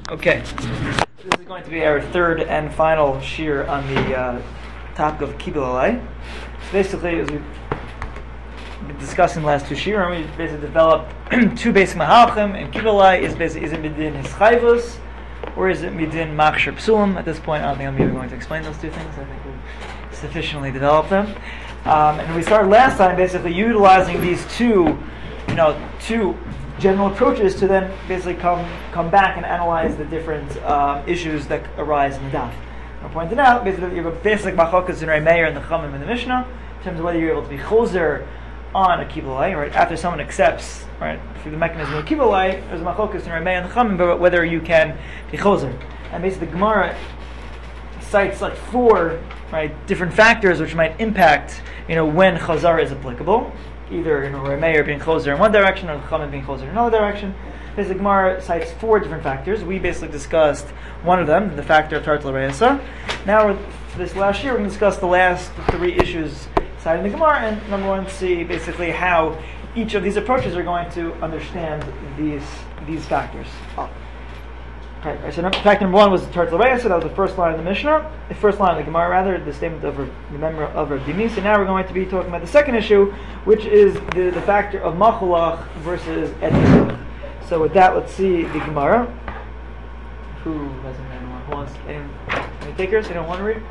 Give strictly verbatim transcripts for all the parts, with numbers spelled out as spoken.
Okay, this is going to be our third and final shir on the uh, topic of Kibbul Alai. So basically, as we've been discussing the last two shir, we basically developed two basic mahalchim, and Kibbul Alai is basically, is it midin hischayvus, or is it midin machshir psulim? At this point, I don't think I'm even going to explain those two things. I think we've sufficiently developed them. Um, and we started last time basically utilizing these two, you know, two general approaches to then basically come come back and analyze the different um, issues that arise in the daf. I pointed out basically you have a basic machokas in Rei Meir and the Chachamim in the Mishnah in terms of whether you're able to be choser on a Kibbul Alai, right? After someone accepts, right, through the mechanism of Kibbul Alai, there's a machokas in Rei Meir and the Chachamim, but whether you can be choser. And basically the Gemara cites like four, right, different factors which might impact, you know, when chazara is applicable. Either, you know, Rei Meir being closer in one direction or the Chachamim being closer in another direction. Basically, Gemara cites four different factors. We basically discussed one of them, the factor of Tartal Reisa. Now, for this last year, we're going to discuss the last three issues cited in the Gemara, and number one, see basically how each of these approaches are going to understand these these factors. Oh. Right, right, so factor number one was the Tartal Reisa. That was the first line of the Mishnah, the first line of the Gemara, rather, the statement of the member of Rav Dimi. So now we're going to be talking about the second issue, which is the, the factor of Macholach versus Etzim. So with that, let's see the Gemara. Who doesn't anyone who wants any, any takers? Anyone want to read?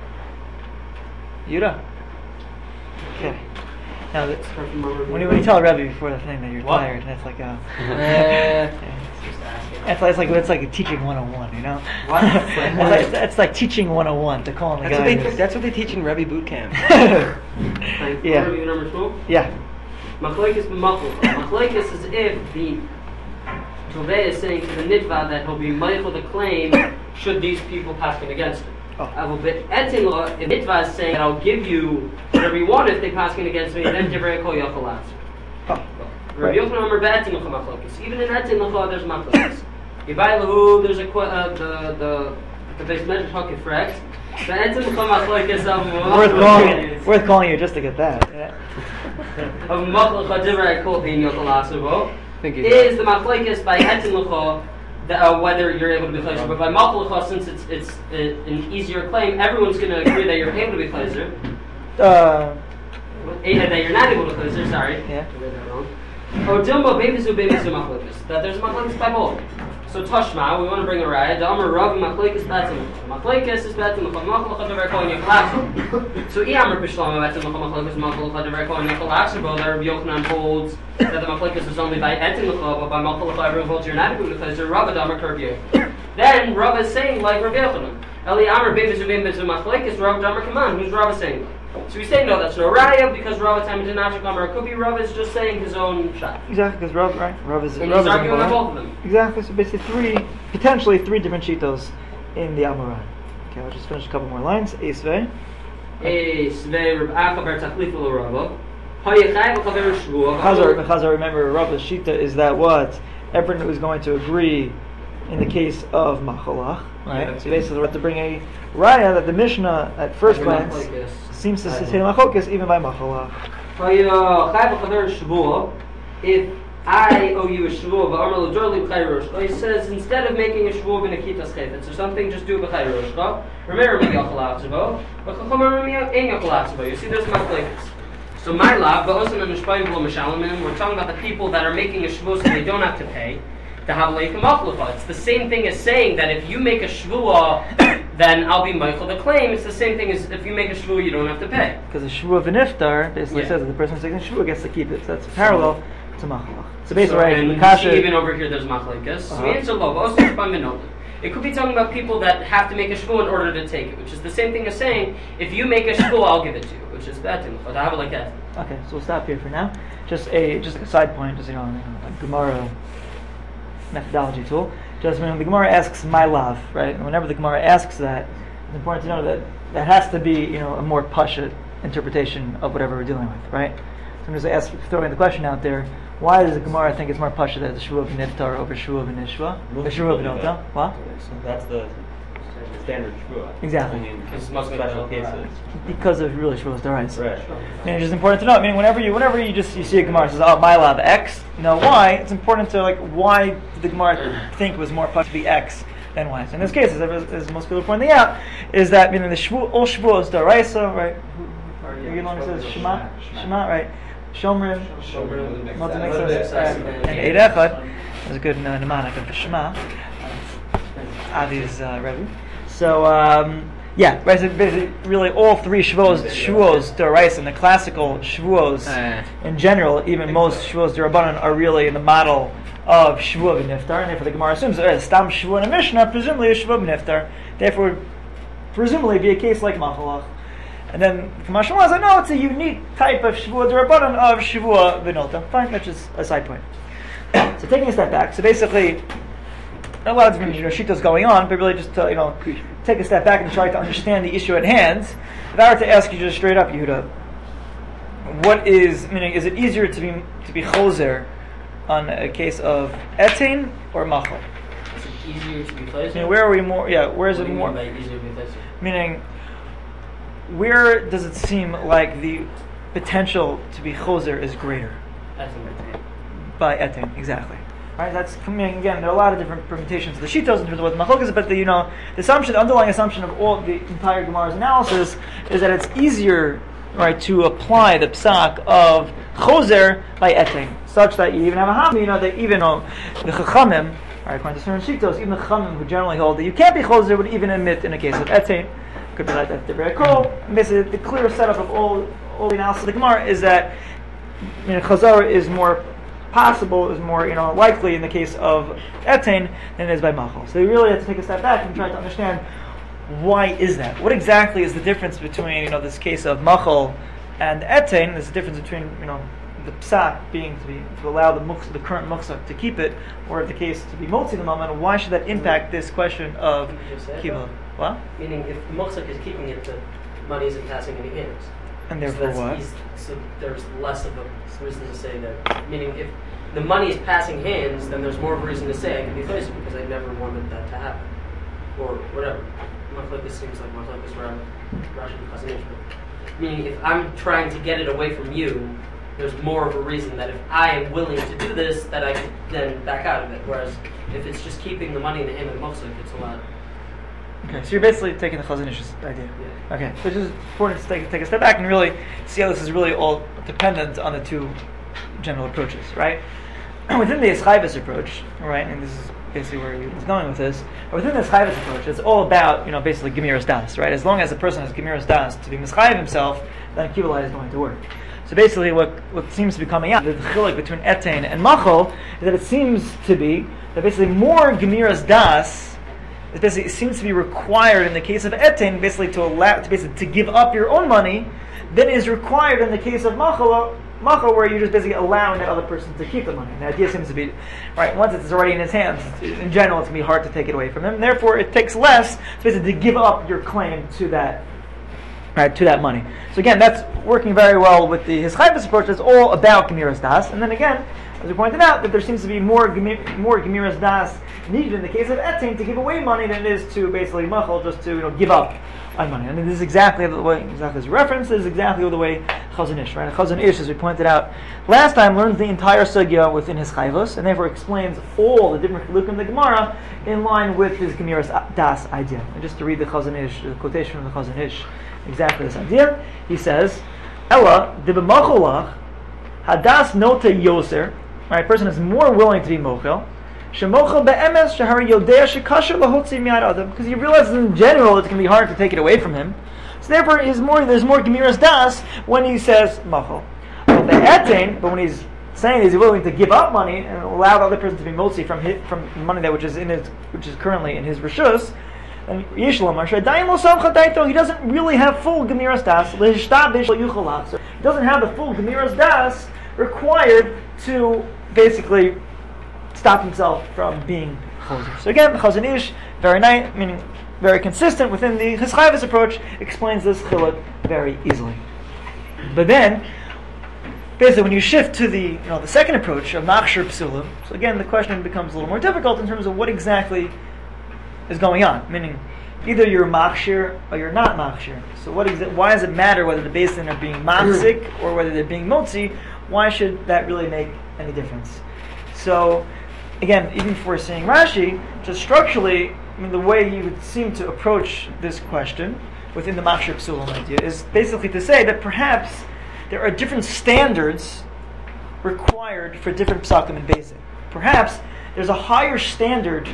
Yuda. Okay. Now, that's, when you when you tell Rebbe before the thing that you're what? tired, that's like a. yeah. It's like, it's like it's like teaching one oh one, you know. What? It's like, it's, it's like teaching one oh one to call him the that's guy. What they, that's what they teach in Rebbe boot camp. like, yeah. Number two. Yeah. Machlokes b'machol. Machlokes is if the Tovei is saying to the nitva that he'll be meichel the claim should these people pass it against him. Oh. I will bet etin law. If nitva is saying that I'll give you whatever you want if they pass it against me, then divrei kol yachol answer. Oh. Rabbi Yochanan Omer be'etin l'cha machlokes. Even in etin l'cha there's machlokes. Ibai lahu there's a uh, the the the base measure talking correct. The etin l'cha machlokes of worth calling worth calling you just to get that. Yeah. Of machlokes divrei kol yin yachol answer. Is the machlokes by etin l'cha uh, whether you're able to be closer, but by machlokes since it's it's uh, an easier claim, everyone's going to agree that you're able to be closer. Uh. That you're not able to closer. Sorry. Yeah. Oh, Dilma bebizu bebizu machlokes. That there's machlokes by both. So Tashma, we want to bring a raya. Damar Rav machlokes betzim. Machlokes is betzim. Machlokes dever kol yechalach. So Iyamar b'shlam betzim machlokes machlokes dever kol yechalach. But Rabbi Yochanan holds that the machlokes is only by etin l'chol, but by machlokes everyone holds you're not able to closer. Rav Damar Kurbiyo. Then Rav is saying like Rabbi Yochanan. Eli Amar bebizu bebizu machlokes. Rav Damar Kaman. Who's Rav saying? So we say no, that's no raya because Rav Tam did not come. Or it could be Rav is just saying his own shot. Exactly, because Rav, right? Rav is. And Rav he's is arguing on both of them. Exactly. So basically, three, potentially three different shitos in the Amoran. Okay, I'll just finish a couple more lines. Esvei. Esvei Rav Acha ber Tachlifu l'Rava. Hayechai v'chaver shvuah. Chazar, Chazar. Remember, Rav's shita is that what everyone is going to agree in the case of macholach, right? Yeah, so basically, we're to bring a raya that the Mishnah at first glance seems to say macholokes even by macholach. If I owe you a shvuah, he says instead of making a shvuah b'nekitas chayfetz or something, just do it b'chayroshcha. Remember me yachalatzavo, but chachamim me ein yachalatzavo. You see, there's machlokes. So my lab, but also in the shpayim v'lo mishalimim, we're talking about the people that are making a shvuah so they don't have to pay. To have leifim machlokah. It's the same thing as saying that if you make a shvuah, then I'll be meichel the claim. It's the same thing as if you make a shvuah, you don't have to pay. Because a shvuah v'niftar basically yeah. says that the person who's taking a shvuah gets to keep it. So that's parallel to machlokah. So basically, so, right, and Kasha, even over here, there's machlokes. So we answer low. Also, it could be talking about people that have to make a shvuah in order to take it, which is the same thing as saying if you make a shvuah, I'll give it to you, which is betin. But I have it like that. Okay, so we'll stop here for now. Just a just a side point, just you know, like Gemara methodology tool. Just when the Gemara asks my love, right? And whenever the Gemara asks that, it's important to know that that has to be, you know, a more pashut interpretation of whatever we're dealing with, right? So I'm just ask, throwing the question out there: why does the Gemara think it's more pashut that the shvuah v'niftar over shvuah v'nishva? The shvuah v'nota. What? So that's the standard shvua. Exactly. Only in Because most special people- cases. Because of really Shavuos D'Oraisa. Right. I mean, it's just important to know. I mean, whenever you, whenever you just you see a Gemara that says, "Oh, my love X," no Y. It's important to like, why did the Gemara think it was more possible to be X than Y? So in this case, as, as most people are pointing out, is that meaning the Shavu, all Shavuos D'Oraisa, right? Who you know says Shema, Shema, right? Shomrim, Motzei Mitzvos, and and Eid Echad. That's a good uh, mnemonic of the Shema. Avi's uh, Rebbe. So. Um, Yeah, right. So basically, really, all three Shavuos, Shavuos D'Oraisa, and the classical Shavuos Uh. in general, even most Shavuos D'Rabbanan, are really in the model of Shavuot B'Niftar, and therefore the Gemara assumes that Stam Shavuot in a Mishnah, presumably a Shavuot B'Niftar, therefore, presumably be a case like Machalach. And then the Gemara says, no, it's a unique type of Shavuot D'Rabbanan of Shavuot B'Nilta. Fine, that's just a side point. So taking a step back, so basically, a lot of different you know, shittas going on, but really just to, you know, take a step back and try to understand the issue at hand. If I were to ask you just straight up, Yehuda, what is, meaning, is it easier to be to be choser on a case of etain or machal? Is it easier to be choser? I mean, where are we more? Yeah, where is What it do you more? mean by easier to be choser? Meaning, where does it seem like the potential to be choser is greater? That's what By etain, exactly. Right, that's coming again. There are a lot of different permutations of the shitos in terms of what the machlok is, but the you know the assumption, the underlying assumption of all the entire Gemara's analysis is that it's easier, right, to apply the psak of choser by eting, such that you even have a ham. You know that even uh, the chachamim, right, according to certain shitos, even the chachamim who generally hold that you can't be choser would even admit in a case of eting. Could be like that. The very cool. Basically, the clear setup of all all the analysis of the Gemara is that you know, chazar is more possible, is more you know likely in the case of etain than it is by machal. So you really have to take a step back and try to understand why is that. What exactly is the difference between you know this case of machal and etain? There's a difference between you know the psak being to be to allow the muksa, the current muksa to keep it, or the case to be motzi the moment. Why should that impact this question of kibbutz? What? Meaning, if the muksak is keeping it, the money isn't passing any hands. And So therefore that's what? easy- So there's less of a reason to say that. Meaning, if the money is passing hands, then there's more of a reason to say I can be chayzer because I never wanted that to happen, or whatever. Machlokes seems like machlokes where I'm Rashi and Chazon Ish, but meaning if I'm trying to get it away from you, there's more of a reason that if I am willing to do this, that I can then back out of it. Whereas if it's just keeping the money in the hand of the muksak, it's a lot. Okay, so you're basically taking the Chazon Ish's idea. Yeah. Okay, so it's just important to take, take a step back and really see how this is really all dependent on the two general approaches, right? Within the Eschayvus approach, right, and this is basically where he was going with this, within the Eschayvus approach, it's all about, you know, basically Gemiras Das, right? As long as a person has Gemiras Das to be Mischayev himself, then Kibbutz is going to work. So basically what, what seems to be coming out, the chilek between etain and machal, is that it seems to be that basically more Gemiras Das It basically it seems to be required in the case of etin, basically to allow to basically to give up your own money, than is required in the case of machal, machal, where you're just basically allowing that other person to keep the money. And the idea seems to be, right, once it's already in his hands, in general, it's going to be hard to take it away from him. And therefore, it takes less to basically to give up your claim to that, right, to that money. So again, that's working very well with the Hischayvus approach. It's all about Gemiras Das. And then again, as we pointed out, that there seems to be more gemi- more Gemiras Das needed in the case of etin to give away money than it is to basically machal, just to you know give up on money. And this is exactly the way, exactly as reference, this is exactly the way Chazon Ish, right? Chazon Ish, as we pointed out last time, learns the entire sugya within his chayvus, and therefore explains all the different chilukim in the Gemara in line with his Gemiras Das idea. And just to read the Chazon Ish, the quotation from the Chazon Ish, exactly this idea, he says, Ella de b'macholach hadas nota yoser. Right, person is more willing to be mochel. Shemochel be'emes shehari yodea shekasher lahotzi miyad adam, because he realizes in general it's going to be hard to take it away from him. So therefore, is more there's more gemiras das when he says mochel. But be'etin, but when he's saying he's willing to give up money and allow the other person to be motzi from his, from money that which is in his which is currently in his rishus, and Yishlam Shadaim lo samcha daito, he doesn't really have full gemiras das. Lehishtabish lo yuchalach. So he doesn't have the full gemiras das required to basically stop himself from being choser. So again, the Chazon Ish, very nice, meaning very consistent within the Hischayvus approach, explains this chiluk very easily. But then, basically, when you shift to the you know the second approach of Machshir Psulim, so again the question becomes a little more difficult in terms of what exactly is going on. Meaning, either you're machshir or you're not machshir. So what is it? Why does it matter whether the Beis Din are being machzik or whether they're being motzi? Why should that really make any difference? So again, even if we're saying Rashi, just structurally, I mean, the way you would seem to approach this question within the machshir psulim idea is basically to say that perhaps there are different standards required for different psakim and Beis Din. Perhaps there's a higher standard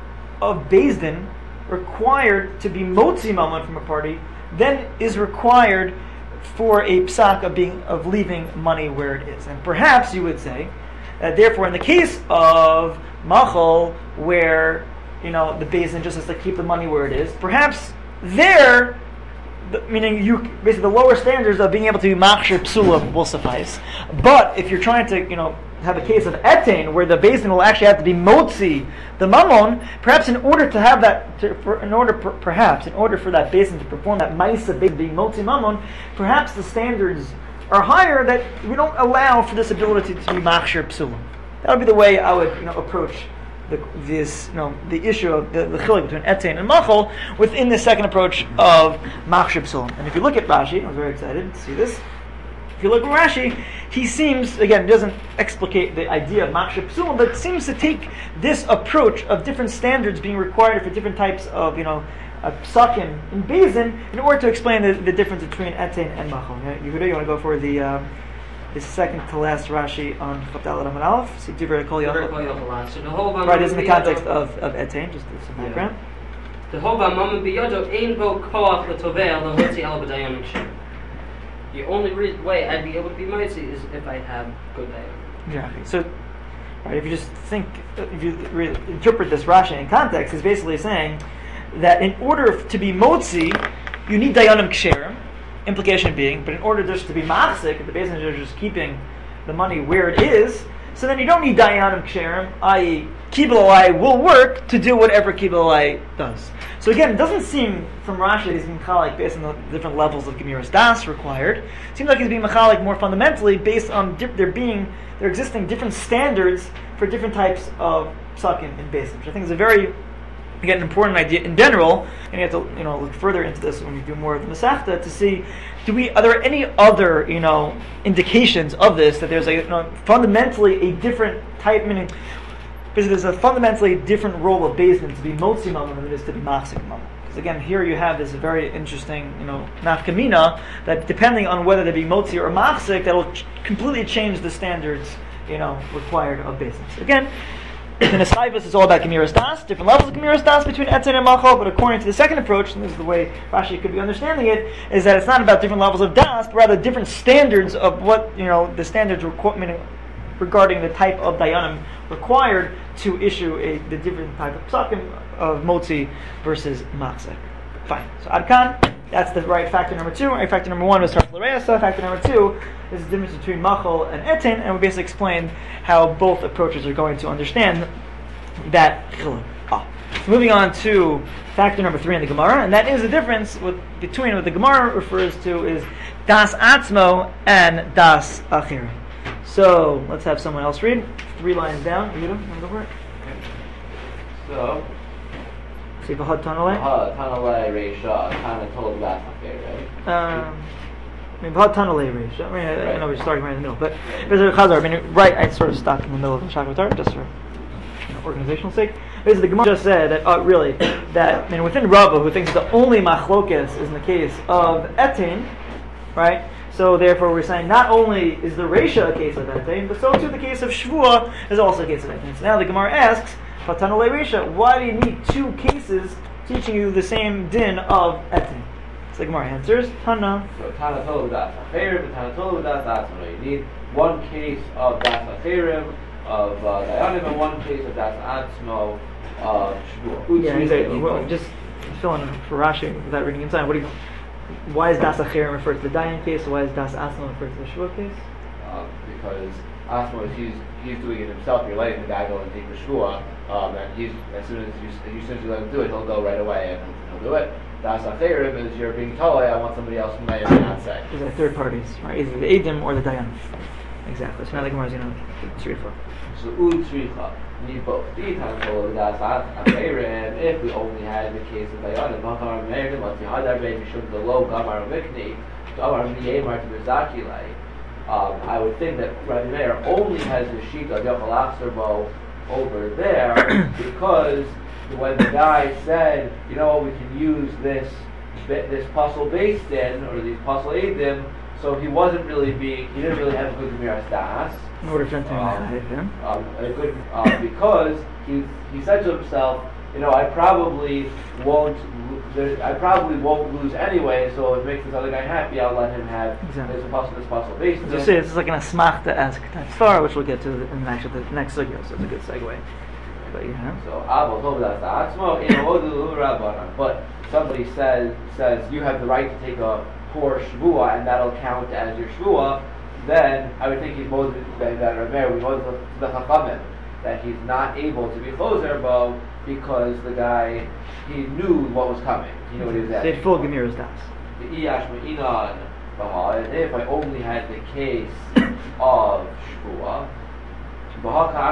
of Beis Din required to be motzi mammon from a party than is required for a psak of being of leaving money where it is. And perhaps you would say that therefore in the case of machal, where you know the Beis Din just has to keep the money where it is, perhaps there, the, meaning you basically the lower standards of being able to be machshir psulim will suffice. But if you're trying to you know have a case of etain where the Beis Din will actually have to be motzi the mammon, perhaps in order to have that, to, for, in order per, perhaps in order for that Beis Din to perform that ma'isa being motzi mammon, perhaps the standards are higher that we don't allow for this ability to be machshir psulim. That would be the way I would you know approach the, this you know the issue of the, the chilik between etain and machal within the second approach of machshir psulim. And if you look at Rashi, I was very excited to see this. If you look at Rashi, he seems, again, doesn't explicate the idea of machshir psulim, but seems to take this approach of different standards being required for different types of, you know, uh, psakim in Beis Din in order to explain the, the difference between etain and machal. Okay? You, you want to go for the um, the second to last Rashi on Chavdal Amud Aleph. See, Divrei Kol Yochel. So the whole Right, it's in the context of, of etain, just as some background. The whole mammon biyodo ein bo koach l'tovei l'hotzi el b'dayanim ksher. The only re- way I'd be able to be mitzi is if I have good dayanim. Exactly. So, right, if you just think, if you re- interpret this Rashi in context, he's basically saying that in order to be motzi, you need dayanim ksherim. Implication being, but in order just to be machzik, if the Beis Din is just keeping the money where it is, so then you don't need dayanim ksherim, that is, kibbutz will work to do whatever kibbutz does. So again, it doesn't seem from Rashi that he's being machalik based on the different levels of gemiras das required. It seems like he's being machalik more fundamentally based on di- there being there existing different standards for different types of psakim in Beis Din, which I think is a very again an important idea in general. And you have to you know look further into this when you do more of the Masechta to see do we are there any other you know indications of this that there's a you know, fundamentally a different type meaning. Because there's a fundamentally different role of Beis Din to be motzi mammon than it is to be machzik mammon. Because again, here you have this very interesting, you know, nafkamina that depending on whether they be motzi or machzik, that will ch- completely change the standards, you know, required of Beis Din. So again, in Eschaivus, it's all about gemiras das, different levels of gemiras das between etain and machal. But according to the second approach, and this is the way Rashi could be understanding it, is that it's not about different levels of das, but rather different standards of what you know the standards requ- meaning, regarding the type of dayanim required to issue a the different type of psakim of motzi versus machzik. Fine. So adkan, that's the right factor number two. Right factor number one was tarf l'reisa. Factor number two is the difference between machal and etain, and we basically explained how both approaches are going to understand that chiluk. Ah. So moving on to factor number three in the Gemara, and that is the difference with, between what the Gemara refers to is das atzmo and das achir. So let's have someone else read. Three lines down. Read them. Go for it. So, See v'had tanalei. uh, Tanalei Reisha, kind of told that okay, right? Um, I mean v'had tanalei reish. I mean, I, I know we're starting right in the middle, but there's a chazar. I mean, right. I sort of stopped in the middle of the shakatar just for you know, organizational sake. Basically, the Gemara just said that uh, really that I mean within Rava, who thinks the only machlokes is in the case of etain, right? So therefore, we're saying not only is the Reisha a case of etain, but so too the case of Shvua is also a case of etain. So now the Gemara asks, Patanale Reisha, why do you need two cases teaching you the same din of etain? So the Gemara answers, Tana. So Tana told das achirim, Tana told das atzmo. You need one case of das achirim of uh, dayanim and one case of das atzmo of shvua. Yeah, exactly. Well, just fill in for Rashi without reading inside. What do you? Why is das achirim referred to the dayan case? Why is das atzmo referred to the shvua case? Uh, because atzmo is he's he's doing it himself. You're letting the guy go and take the shvua, um, and he's as soon as you as soon as you let him do it, he'll go right away and he'll do it. Das achirim is you're being told, I want somebody else who may or may not say. These are third parties, right? Either the edim or the dayan. Exactly. So now the Gemara is going to three or four. So ud tzricha. need both. If we only had the case of Dayanim, um, I would think that Rabbi Meir only has the sheet of Yochel Achserbo over there because when the guy said, you know, we can use this this puzzle based in or these puzzle aidim, so he wasn't really being, he didn't really have a good Gemiras Das. In order for him to um, um, a good um, because he he said to himself, you know, I probably won't, there, I probably won't lose anyway. So if it makes this other guy happy, I'll let him have exactly. this puzzle, this puzzle based. As you say, this is like an asmachta as Ketan, which we'll get to in the next the next sugya. So it's a good segue. But yeah. So Abel told us that but somebody says says you have the right to take a poor shvua and that'll count as your shvua. Then I would think he's Moses that that Rameir we know the Chachamim that he's not able to be choser bo because the guy he knew what was coming. He knew what he was at. They full Gemiras Das. If I only had the case of shvua. I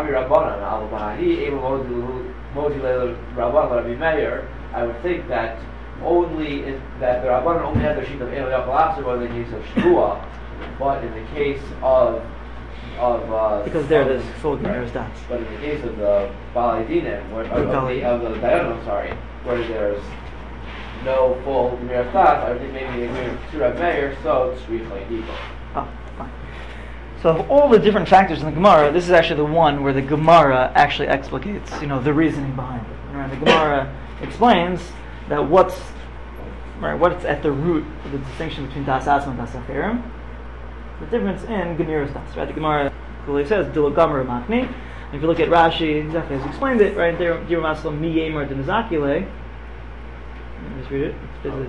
would think that only in, that the Rabbanan only had the sheet of Eno Yachal Achserbo in the case of Shvua, but in the case of of uh, because there there's full Gemiras Das. But in the case of the Balei Dinim, where of the of the Dayanim, sorry, where there's no full Gemiras Das, I would think maybe the agreement to Rav Meir, so it's Shvichlei Diko. Oh, fine. So of all the different factors in the Gemara, this is actually the one where the Gemara actually explicates, you know, the reasoning behind it. Right? The Gemara explains that what's right, what's at the root of the distinction between Das Atzma and Das Aferim, the difference in Gemiras Das. Right? The Gemara clearly says Dilo Gomer Machni. If you look at Rashi, exactly as he explained it, right there, Dir Maslam Mi Yemer Dinazakile. Let me just read it.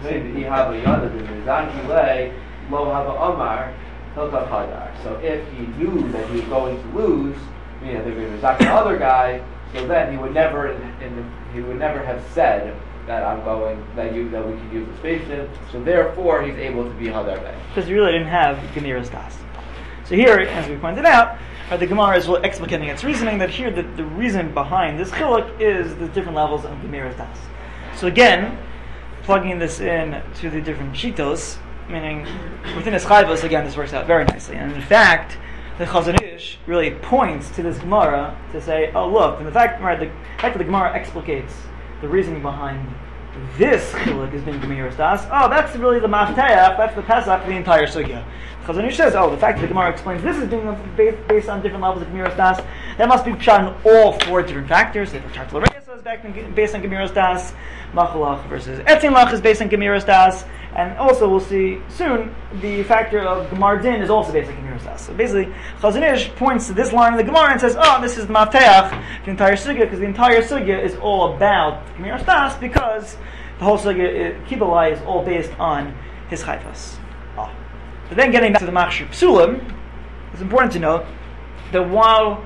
So if he knew that he was going to lose, you know, they're going to attack the other guy, so then he would never, in, in the, he would never have said that I'm going, that you, that we can use the spaceship. So therefore, he's able to be Hadar Bey. Because you really didn't have Gemiras Das. So here, as we pointed out, uh, the Gemara is explicating its reasoning that here the, the reason behind this chiluk is the different levels of Gemiras Das. So again, plugging this in to the different shitos. Meaning, within his chayvos, again, this works out very nicely. And in fact, the Chazon Ish really points to this Gemara to say, oh look, and the fact, right, the fact that the Gemara explicates the reasoning behind this chiluk as being Gemiras Das, oh, that's really the Mafteach, that's the Pesach for the entire sugya. Chazon Ish says, oh, the fact that the Gemara explains this is being based, based on different levels of Gemiras Das, that must be pshat in all four different factors. The Tartel Reis is based on Gemiras Das, Machalach versus Etzin is based on Gemiras Das, and also we'll see soon the factor of Gemar Din is also based on Gemiras Das. So basically, Chazon Ish points to this line of the Gemara and says, oh, this is the Mafteach, the entire sugya, because the entire sugya is all about Gemiras Das, because the whole sugya, Kibbalai, is all based on his chayfas. Oh. But then getting back to the Machshir Psulim, it's important to note that while,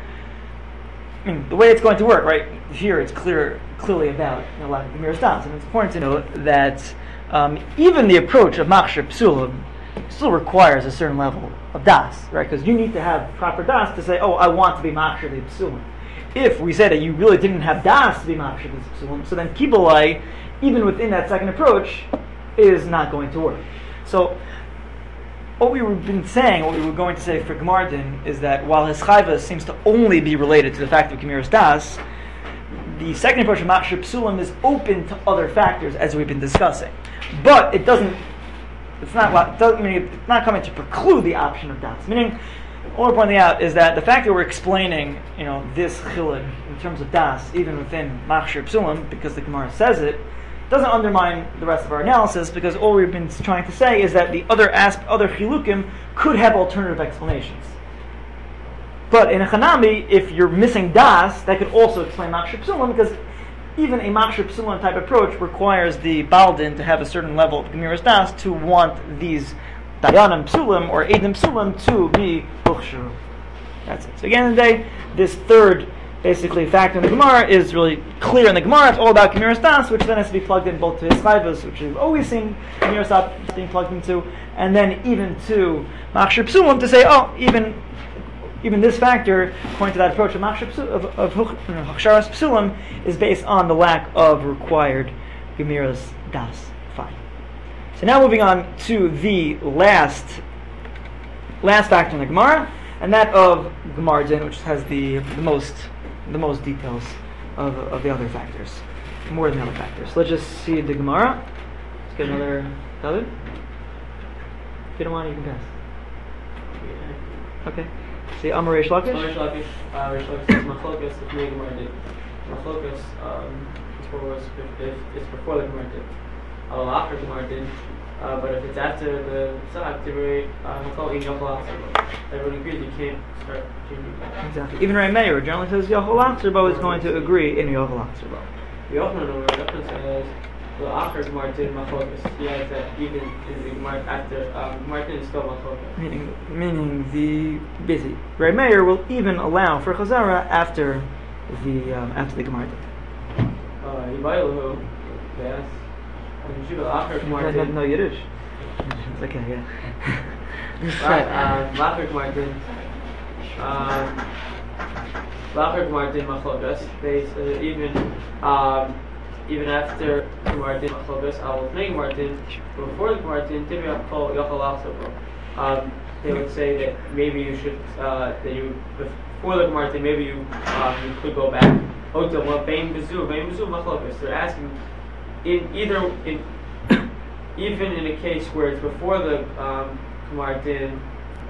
I mean, the way it's going to work, right, here it's clear, clearly about, you know, like Gemiras Das, and it's important to note that um, even the approach of Machshir Psulim still requires a certain level of Das, right, because you need to have proper Das to say, oh, I want to be Machshir the Psulim. If we say that you really didn't have Das to be Machshir the Psulim, so then Kibbalai, even within that second approach, is not going to work. So, what we have been saying, what we were going to say for Gemar Din, is that while his chayva seems to only be related to the fact of Gemiras Das, the second approach of Machshir Psulim is open to other factors, as we've been discussing. But it doesn't, it's not, it doesn't mean it's not coming to preclude the option of Das. Meaning, all we're pointing out is that the fact that we're explaining, you know, this chiluk in terms of Das, even within Machshir Psulim, because the Gemara says it, doesn't undermine the rest of our analysis, because all we've been trying to say is that the other asp- other chilukim could have alternative explanations. But in a Hanami, if you're missing Das, that could also explain Machshir Psulim, because even a Machshir Psulim type approach requires the Baldin to have a certain level of Gemiras Das to want these Dayanim Psulim or Eidim Psulim to be Bukhshur. That's it. So again, in the day, this third basically factor in the Gemara is really clear in the Gemara. It's all about Gemiras Das, which then has to be plugged in both to his chayvos, which we've always seen Gemiras Das being plugged into, and then even to Machshir Psulim to say, oh, even even this factor, according to that approach of Machshir Psu- of, of Hachsharas Psulim, is based on the lack of required Gemiras Das. Fine. So now moving on to the last last factor in the Gemara, and that of Gemara Din, which has the, the most the most details of, of the other factors, more than the other factors. So let's just see the Gemara. Let's get another David. If you don't want, you can pass. Okay. See Amar Reish Lakish. Reish Lakish, uh, Reish Lakish says Machlokas if Nei Gemara did. Machlokas, um, it's before, if it's before the Gemara did. Al after Gemara did. Uh, but if it's after the Tzad, Machlokas Yochel Achzerbo. Everyone agrees you can't start changing that. Exactly. Even Ray Meir generally says Yochel Achzerbo is going to agree in Yochel Achzerbo. We often know where Yochanan says the after Gemara did Machlokas. He has that even in the Gemara after um, Gemara did is still Machlokas. Meaning, meaning the basically Ray Meir will even allow for Chazara after the um, after the Gemara. Uh, Yibailahu, yes. No, no, no Yiddish. It's okay, yeah. Lachar Martin, Lachar Martin Machlokas. They uh, even um, even after Martin Machlokas, I will play Martin. Before the Martin, Tibia call Yochel Achzerbo. Um, they would say that maybe you should uh, that you before the Martin, maybe you um, you could go back. Ota well, Bein Bezu, Bein Bezu Machlokas. They're asking. In either, in, even in a case where it's before the um, Gemara Din,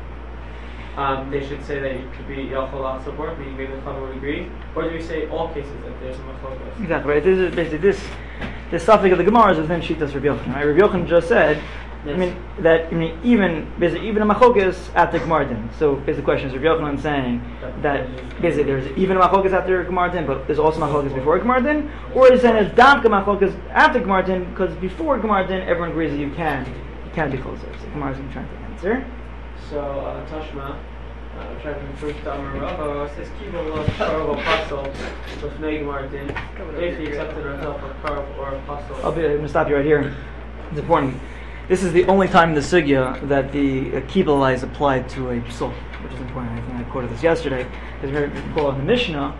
um, they should say that it could be Yochel Achzerbo, meaning maybe the Chachamim would agree, or do we say all cases that there's a Machlokas? Exactly right. This is basically this the suffix of the Gemara is within Shitas Rabbi Yochanan. Right? Rabbi Yochanan just said, yes. I mean that I mean even basically even a Machlokas after Gemara Din. So basically the question is Rabbi Yochanan saying that basically there's even a Machlokas after Gemara Din, but there's also Machlokas before Gemara Din, or is saying it's Damka Machlokas after Gemara Din because before Gemara Din everyone agrees that you can you can be closer. So Gemara is trying to answer. So uh, Tashma. Uh, trying to first Amar Rava says Kiva loves Karov Apostle with Nei Gemara Din. If he accepted himself a Karov or Apostle. I'll be, I'm going to stop you right here. It's important. This is the only time in the sugya that the uh, Kibbutz is applied to a psul, which is important. I think I quoted this yesterday. Because we recall in the Mishnah,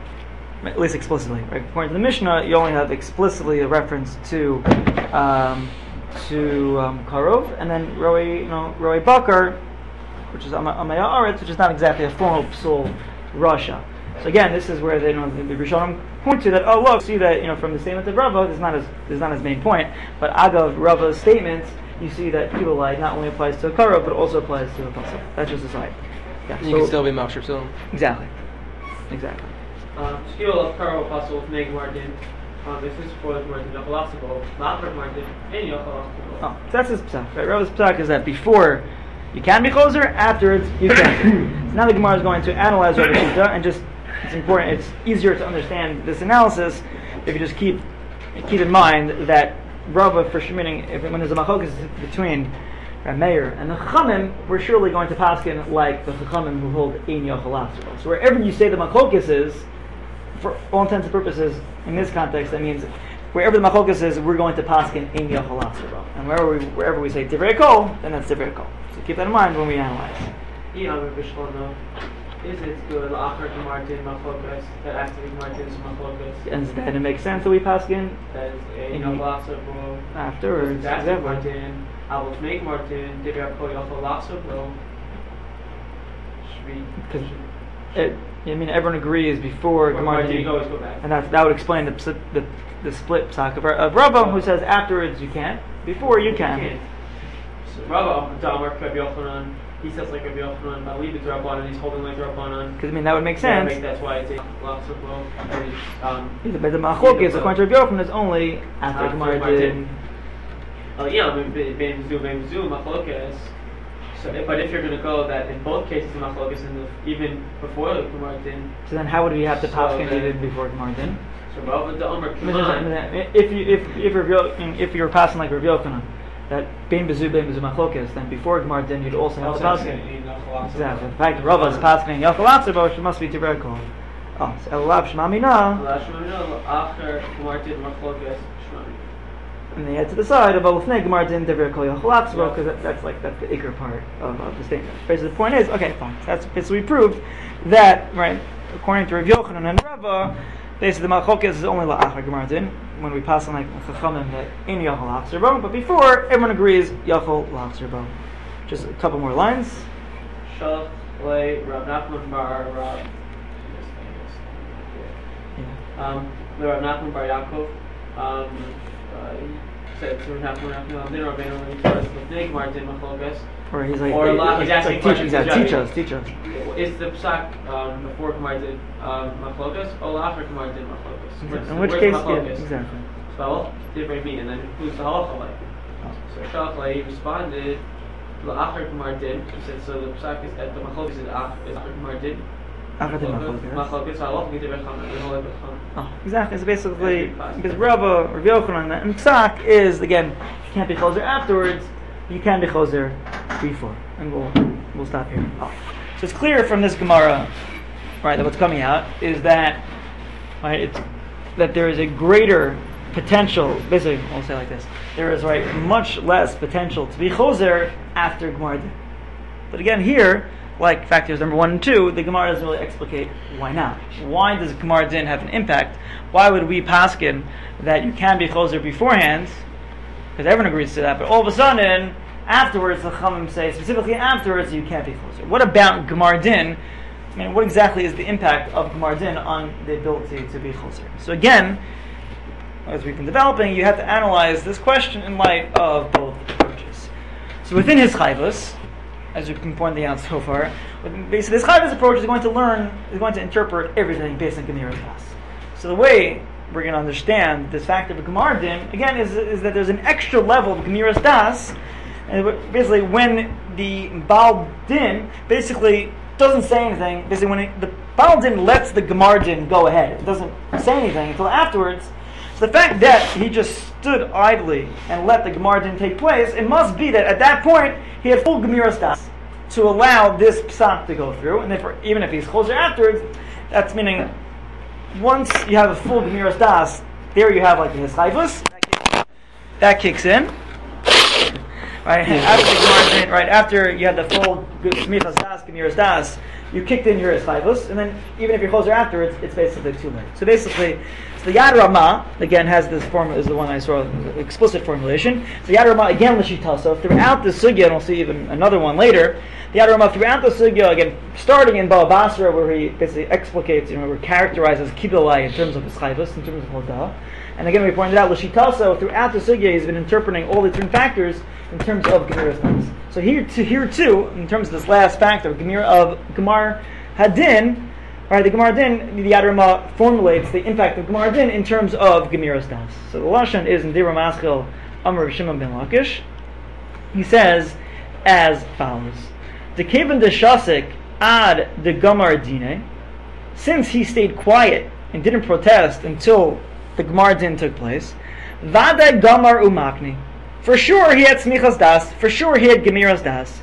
at least explicitly, right? According to the Mishnah, you only have explicitly a reference to um, to um, Karov, and then Roi, you know, Roi Bakar, which is Amaya Aretz, which is not exactly a formal psul Rasha. So again, this is where they, you know, the, the Rishonim point to that. Oh, look, see that you know from the statement of Rava, this is not his, this is not his main point, but Agav Rava's statements, you see that Kibbutz not only applies to a Karov, but also applies to a Pasuk. That's just a side. Yeah, you so, can still be Machshir Psulim. Exactly. Exactly. Skill of Karov Apostle with Nei Gemara Din. This is for the Gemara Din Yochel Achzerbo, Lachar Gemara Din, and Yochel Achzerbo. Oh, so that's his psak. Right? Rava's psak is that before you can be closer, afterwards you can. So now the Gemara is going to analyze Rabbi Shita, and just it's important. It's easier to understand this analysis if you just keep keep in mind that Rava, for meaning if when there's a machlokas between Meir and the Chachamim, we're surely going to paskin like the Chachamim who hold Ein Yochel Achzerbo. So wherever you say the machlokas is, for all intents and purposes, in this context, that means wherever the machlokas is, we're going to paskin Ein Yochel Achzerbo. And wherever we wherever we say Divrei Kol, then that's Divrei Kol. So keep that in mind when we analyze. Yeah, Rabbi Shlomo. Is it good Lachar Gemara Din Machlokas that after the Gemara Din is Machlokas? And then it makes sense that we paskin That is a Yochel Achzerbo. afterwards. After Gemara Din, I will make Gemara Din. Divrei Kol Yochel Achzerbo. Because it, I mean, everyone agrees before Gemara Din, you always go back. and that that would explain the the, the split psak of, of Rava, who says afterwards you can't, before you can. You can't. So Rava Damar Rabbi Yochanan. He says like Rabbi Yochanan, I leave it to Rabbanan, he's holding like Rabbanan. Because I mean that would make Yeah, sense. make, that's why it's a lots of low. Um, Yeah, but the machlokes according to Rabbi Yochanan is only after After Gemara Gemara Din. Din. Oh yeah, I mean, Ben Mizu, Ben Mizu, Machlokes. So, if- but if you're going to go that in both cases Machlokes and even before the Gemara Din, So then how would we have to So paskin then- even before Gemara Din? so Rava the Omer I mean, there's- I Kiman. mean, If you if if Rabbi Yo- if you were passing like Rabbi Yochanan, that bein bezu bein bezu machlokes, then before Gemara Din you'd also have to paskin. Exactly. In fact, Rava is paskin Yochel Achzerbo, she must be Divrei Kol. Oh, so Elav Shema Mina. and they had to decide about Lefnei Gemar Din Dever Kol Yachol Achzor, because that, that's like that's the ikar part of, of the statement. Basically, the point is, okay, fine. So that's basically we proved that, right? According to Rav Yochanan and Rava, basically the Malchokes is only la'achar Gemar Din when we pass on like Chachamim that in Yachol Achzor Bo, but before everyone agrees Yachol Achzor Bo. Just a couple more lines. Shalach lay Rav Nachman bar Rav. Yeah. Um, the Rav Nachman bar Yaakov. Um, uh, he said to Rav Nachman, Rav Nachman, Rav Nachman, when he told us Lefnei Gemar Din Machlokas. Or he's like, Or he's, la- he's asking like, questions teach, to exactly, teach Rabbi. us, teach us. Is the psak um, before Gemar Din um, Machlokas or after Gemar Din Machlokas? Where's- In which where's case, the yeah, Machlokas? exactly. So different mean, and then who's the halacha like? So Shalach lay responded. La'achar Gemar Din. He said, so the psak is that the Machlokas is after Gemar Din. Achar Din Machlokas. Machlokas halacha g'day b'chana. You know like b'chana. Oh, exactly. So basically, because Rava, Rav Yochanan, and Psak is, again, you can't be choser afterwards, you can be choser before. And we'll we'll stop here. Oh. So it's clear from this Gemara, right, that what's coming out is that, right, it's that there is a greater potential, basically, I'll say it like this, there is, right, much less potential to be choser after Gemara Din. But again, here, like factors number one and two, the Gemara doesn't really explicate why not. Why does Gemara Din have an impact? Why would we paskin that you can be choser beforehand? Because everyone agrees to that, but all of a sudden, afterwards, the Chachamim say, specifically afterwards, you can't be choser. What about Gemara Din? I mean, what exactly is the impact of Gemara Din on the ability to be choser? So again, as we've been developing, you have to analyze this question in light of both approaches. So within his chayvus, as we've been pointing out so far, basically this chayvus approach is going to learn, is going to interpret everything based on Gemiras Das. So the way we're going to understand this fact of a Gemara Din, again, is, is that there's an extra level of Gemiras Das, and basically when the Baal Din basically doesn't say anything, basically when it, the Baal Din lets the Gemara Din go ahead, it doesn't say anything until afterwards. So the fact that he just stood idly and let the Gemara Din take place, it must be that at that point he had full Gemiras Das to allow this psak to go through, and therefore even if he's closer afterwards, that's meaning once you have a full Gemiras Das, there you have like the Hischayvus, that kicks in. Right, after the Gemara Din, right after you had the full Smichas Das, Gemiras Das, you kicked in your Hischayvus, and then even if you're closer afterwards, it's basically too late. So basically, so the Yad Ramah again has this formula, is the one I saw, explicit formulation. So Yad Ramah again l'shitasa throughout the sugya, and we'll see even another one later. The Yad Ramah throughout the sugya, again starting in Baba Basra, where he basically explicates, you know, where characterizes kibbulai in terms of his chayvus, in terms of hodah. And again, we pointed out l'shitasa throughout the sugya, he's been interpreting all the different factors in terms of Gemiras Das. So here, to, here too, in terms of this last factor, Gemir of Gemar Hadin. Right, the Gemara Din, the Yad Ramah formulates the impact of Gemara Din in terms of Gemiras Das. So the Lashon is in Dibra Maschil Amr Shimon ben Lakish. He says as follows: The Kevan de Shasik ad the Gemar Dine, since he stayed quiet and didn't protest until the Gemara Din took place, Vada Gamar Umakni. For sure he had Smichas Das, for sure he had Gemiras Das.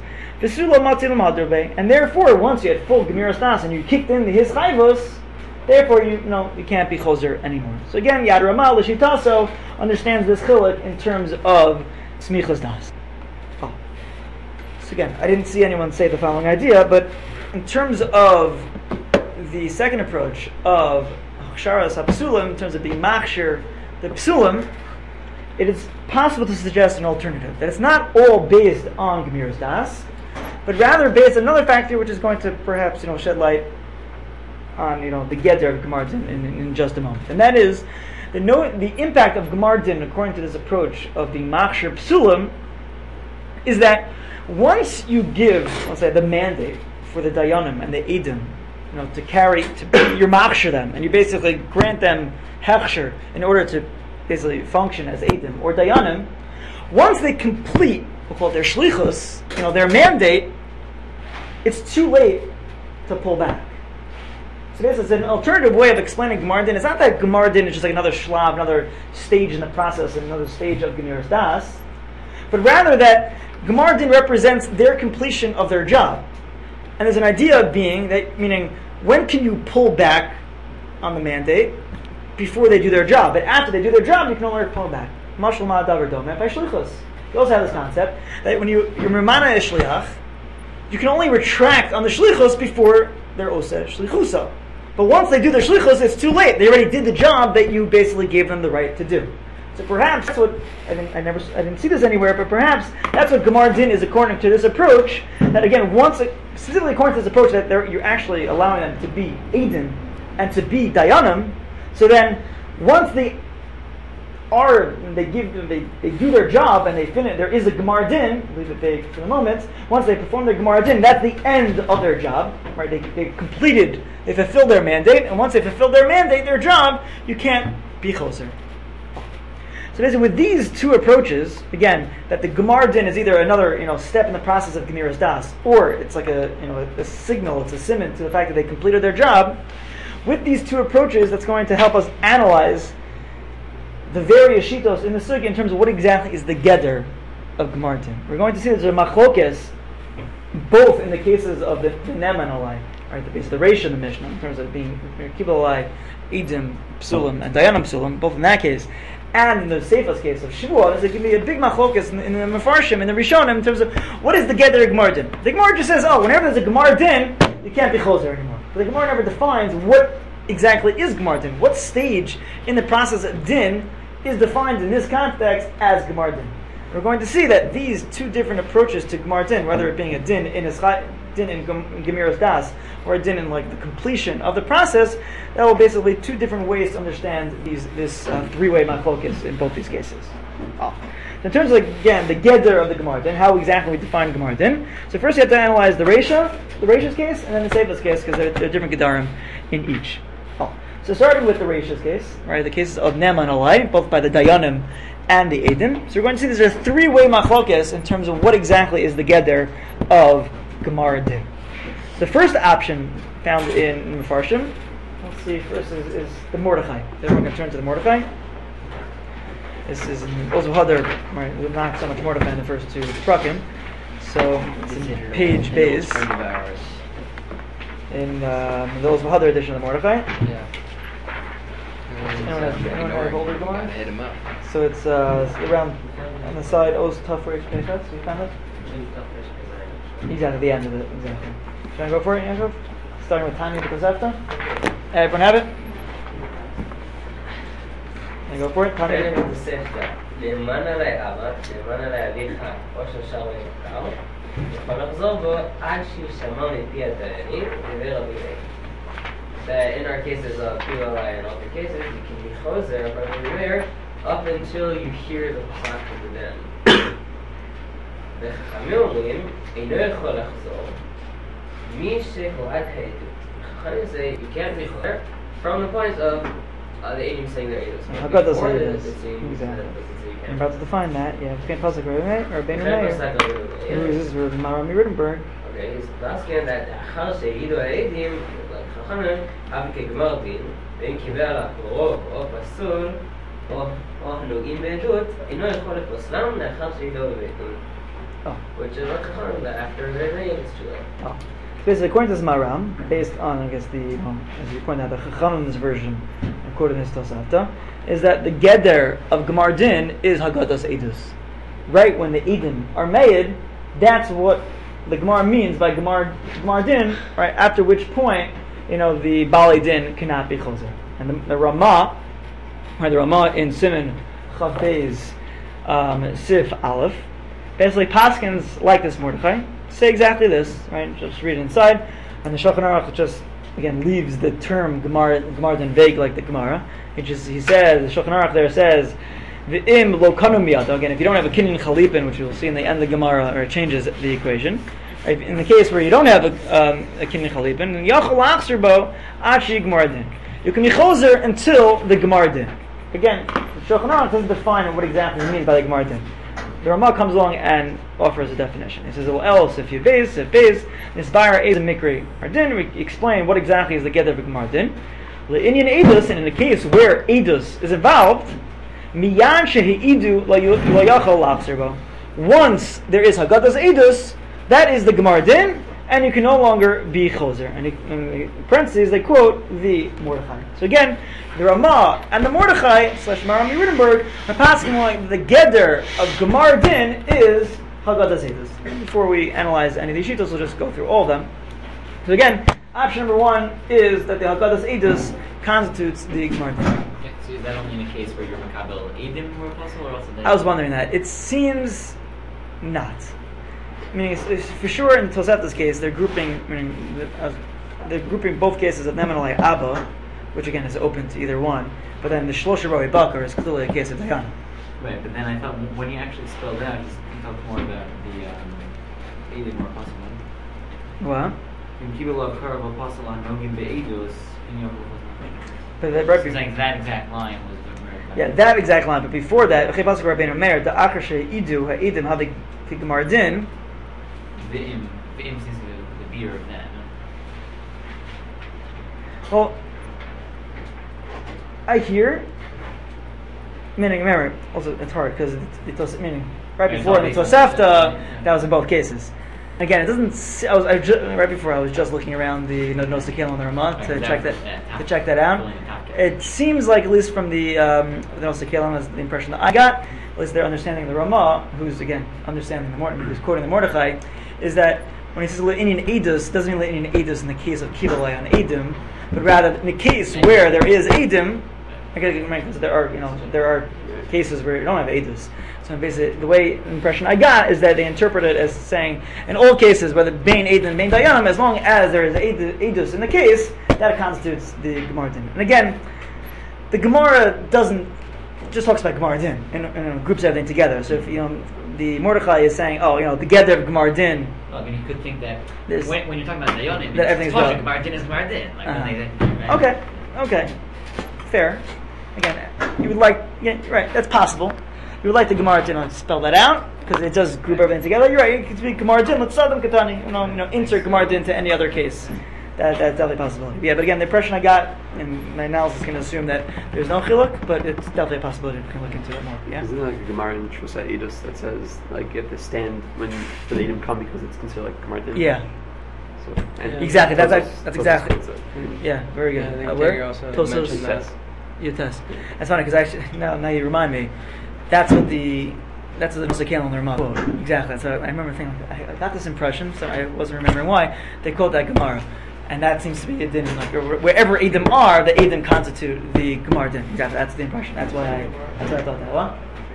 And therefore, once you had full Gemiras Das and you kicked in the his chayvus, therefore you, you know you can't be choser anymore. So again, Yad Ramah l'shitaso understands this chiluk in terms of Smichas Das. Oh. So again, I didn't see anyone say the following idea, but in terms of the second approach of Sharas HaPsulim, in terms of the machshir, the psulim, it is possible to suggest an alternative, that it's not all based on Gemiras Das, but rather based on another factor which is going to perhaps, you know, shed light on, you know, the Geder of Gemara Din in, in, in just a moment. And that is the no, the impact of Gemara Din, according to this approach of the Machshir Psulim, is that once you give, let's say, the mandate for the Dayanim and the Eidim, you know, to carry, to you Machshir them, and you basically grant them Hechshir in order to basically function as Eidim or Dayanim, once they complete, we'll call it their shlichus, you know, their mandate, it's too late to pull back. So this is an alternative way of explaining Gemara Din. It's not that Gemara Din is just like another shlab, another stage in the process, another stage of Gemiras Das, but rather that Gemara Din represents their completion of their job. And there's an idea being that, meaning, when can you pull back on the mandate? Before they do their job. But after they do their job, you can no longer pull back. mashal ma'adavar dome by shlichus. You also have this concept that when you you're memana a shliach, you can only retract on the shlichus before they're oseh shlichusa. But once they do their shlichus, it's too late. They already did the job that you basically gave them the right to do. So perhaps that's what I didn't, I never I didn't see this anywhere, but perhaps that's what Gemar Din is according to this approach. That again, once specifically according to this approach, that you're actually allowing them to be Edom and to be Dayanim. So then, once they are, they give they, they do their job and they finish. There is a Gemar Din. Leave it vague for the moment. Once they perform their Gemar Din, that's the end of their job. Right? They they completed. They fulfilled their mandate, and once they fulfilled their mandate, their job, you can't be choser. So basically, with these two approaches, again, that the Gemar Din is either another, you know, step in the process of Gemiras Das, or it's like a, you know, a, a signal, it's a simon to the fact that they completed their job. With these two approaches, that's going to help us analyze the various shitos in the sugya in terms of what exactly is the geder of Gemar Din. We're going to see that there's a machlokes both in the cases of the, the nem and alai, right, the base of the Reish in the Mishnah, in terms of being kibul alai, edim psulim, and dayanim psulim, both in that case. And in the Seifas case of Shavuot, there's going to be a big machlokas in, in the Mefarshim, in the Rishonim, in terms of what is the Geder Gemar Din. The Gemara just says, oh, whenever there's a Gemar Din, you can't be Choser anymore. But the Gemara never defines what exactly is Gemar Din. What stage in the process of Din is defined in this context as Gemar Din. We're going to see that these two different approaches to Gemar Din, whether it being a Din in a Din in Gemiras Das, or a Din in like the completion of the process, that will basically two different ways to understand these this uh, three-way machlokas in both these cases. Oh. So in terms of, again, the Geder of the Gemar Din, how exactly we define Gemar Din. So first you have to analyze the Reisha, the Reisha's case, and then the Seifas case, because there, there are different Gedarim in each. Oh. So starting with the Reisha's case, right, the cases of Nem and Alai, both by the Dayanim and the Edim. So we're going to see there's a three-way machlokas in terms of what exactly is the Geder of Gemar Din. The first option found in Mefarshim, let's see, first is, is the Mordechai. Everyone can turn to the Mordechai. This is in Oz Hadar, right? We've not so much Mordechai in the first two Prakim. So it's in page base. In uh, the Oz Hadar edition of the Mordechai. Yeah. Anyone have, anyone have older Gemara? Hit him up. So it's uh, around on the side Oz Tafresh Pechas. You found it? He's at the end of it, exactly. Should I go for it, Yaakov? Starting with Tanya B'Tosefta? Everyone have it? Can I go for it? Tanya B'Tosefta. נאמן עלי אבא, נאמן עלי אביך, או ששר ונקר, יכול לחזור בו עד שישמע מפי הדיינים, דבר רבי מאיר. That in our cases of P L I and other cases, you can be choser by Rabbi Meir up until you hear the psak of the den. וחכמים אומרים, אינו יכול לחזור, מי שהועד העדות. חכמים say, you can't be choser from the point of uh, the Eidim saying their edus. How about those Before the- edus? the scene, Exactly. that doesn't say you I'm can't. about to define that. Yeah, it's going to pasuk right, or Ben Kind of Meir. looks like a little bit, yeah. This is Marami Rittenberg. Okay, he's asking that לאחר שהעידו העדים, חכמים, אף כגמר דין, ואם קיבל רוב או פסול, או או הנוגעים בעדות, אינו יכול לפוסלם לאחר שהעידו בבית. Oh. Which is what chachamim, that after they're saying it's too late. Oh. Basically, according to this Maram, based on, I guess, the, you know, as you pointed out, the Chachamim's version, according to this Tosafta, is that the Geder of Gemar Din is Haggadas Edus. Right when the Edom are made, that's what the Gemara means by Gemar, Gemar Din, right, after which point, you know, the Bali Din cannot be Choser. And the, the Ramah, or the Ramah in Siman Chavbez um, Sif Aleph, basically Paskins like this Mordechai, say exactly this, right? Just read it inside. And the Shulchan Aruch just, again, leaves the term Gemara, Gemara Din vague like the Gemara. He just, he says, the Shulchan Aruch there says, V'im lo kanu miyado. Again, if you don't have a kinyan chalipin, which you'll see in the end of the Gemara, or it changes the equation. Right? In the case where you don't have a, um, a kinyan chalipin, yachol achser bo achi Gemara Din. You can be choser until the Gemara Din. Again, the Shulchan Aruch doesn't define what exactly he means by the Gemara Din. The Ramah comes along and offers a definition. He says, well, else, if you base, if base, nisbayar ez mikri ardin, we explain what exactly is the Geder of Gemar Din. Le'inyan edus, and in the case where edus is involved, miyan shehi'idu lo yachol lachzer bo. Once there is Haggadas edus, that is the Gemar Din, and you can no longer be choser. And in parentheses, they quote the Mordechai. So again, the Ramah and the Mordechai slash Marami Rittenberg are passing along the Geder of Gemar Din is Haggadah Zedus. Before we analyze any of these shittos, we'll just go through all of them. So again, option number one is that the Haggadah Zedus constitutes the Gemar Din. Yeah, so is that only in a case where you're Makabel Eidim were possible, or also? I was wondering that. It seems not. I mean, it's, it's for sure in Tosefta's case, they're grouping. I mean, uh, they're grouping both cases of Nemanalai Abba, which again is open to either one. But then the Shlosha Roi Bakar is clearly a case of Dayan. Right, but then I thought when you actually spelled out, you talked more about the um, Eidim were possible. What? In Kibbutz Karav Apostle on Nogim Be'edus, in Yaakov was not. But that right It's like that exact line was the American. Yeah, that exact line. But before that, Chei Pasuk Rabbeinu Meir, the Acher She'idu Ha'idim Hadik Gemar Din. Ve'im, Ve'im seems to be the beer of that. No? Well, I hear. Meaning, remember, also it's hard because it, it does meaning right Yeah, before in it's the all based on Tosefta, the- yeah. that was in both cases. Again, it doesn't. s- I was I ju- right before I was just looking around the you know, Nosa Kelim and the Ramah Right, to that- check that yeah, to top- check that out. really top cap. It seems like, at least from the um, the Nosa Kelim, is the impression that I got, at least their understanding of the Ramah, who's again understanding the Mordechai, who's quoting the Mordechai, is that when he says Le'inian Edus, doesn't mean Le'inian Edus in the case of Kibalai on Edim, but rather in the case where there is Edim. Again, because there are you know there are cases where you don't have Edus. So basically, the way the impression I got is that they interpret it as saying, in all cases, whether Bain Edim and Bain Dayanim, as long as there is Edus in the case, that constitutes the Gemara Din. And again, the Gemara doesn't just talks about Gemara Din and, and groups everything together. So if you know the Mordechai is saying, oh, you know, the Geder of Gemara Din. Well, I mean, you could think that There's- when, when you're talking about Dayanim, that everything's it's relevant. Gemara Din is Gemara Din. Like Uh-huh. when they, right? Okay, okay, fair. Again, you would like, yeah, right, that's possible. You would like the Gemara Din to spell that out because it does group everything together. You're right. You can speak Gemara Din. Let's Sadam Katani. You know, you know, insert Gemara Din to any other case. That, that's definitely a possibility. Yeah, but again, the impression I got, and my analysis can assume that there's no chiluk, but it's definitely a possibility. We can look into it more. Yeah. Isn't there like a Gemara in Shosai Edus that says like you have to stand when the Edom come because it's considered like Gemara Din? Yeah. So, and Exactly, that's- Tosfos- that's Tosfos exactly- quotes it. Yeah. Very good. Yeah, I think Uh, Terry where? also Tosos- mentioned that. Says. You test. That's funny because actually now, now you remind me. That's what the that's what the Nusakel on their mouth quote. Exactly. So I remember thinking I got this impression, so I wasn't remembering why they quote that Gemara, and that seems to be a din. Like wherever Edom are, the Edom constitute the Gemara din. Exactly. That's the impression. That's why I that's why I thought that. What?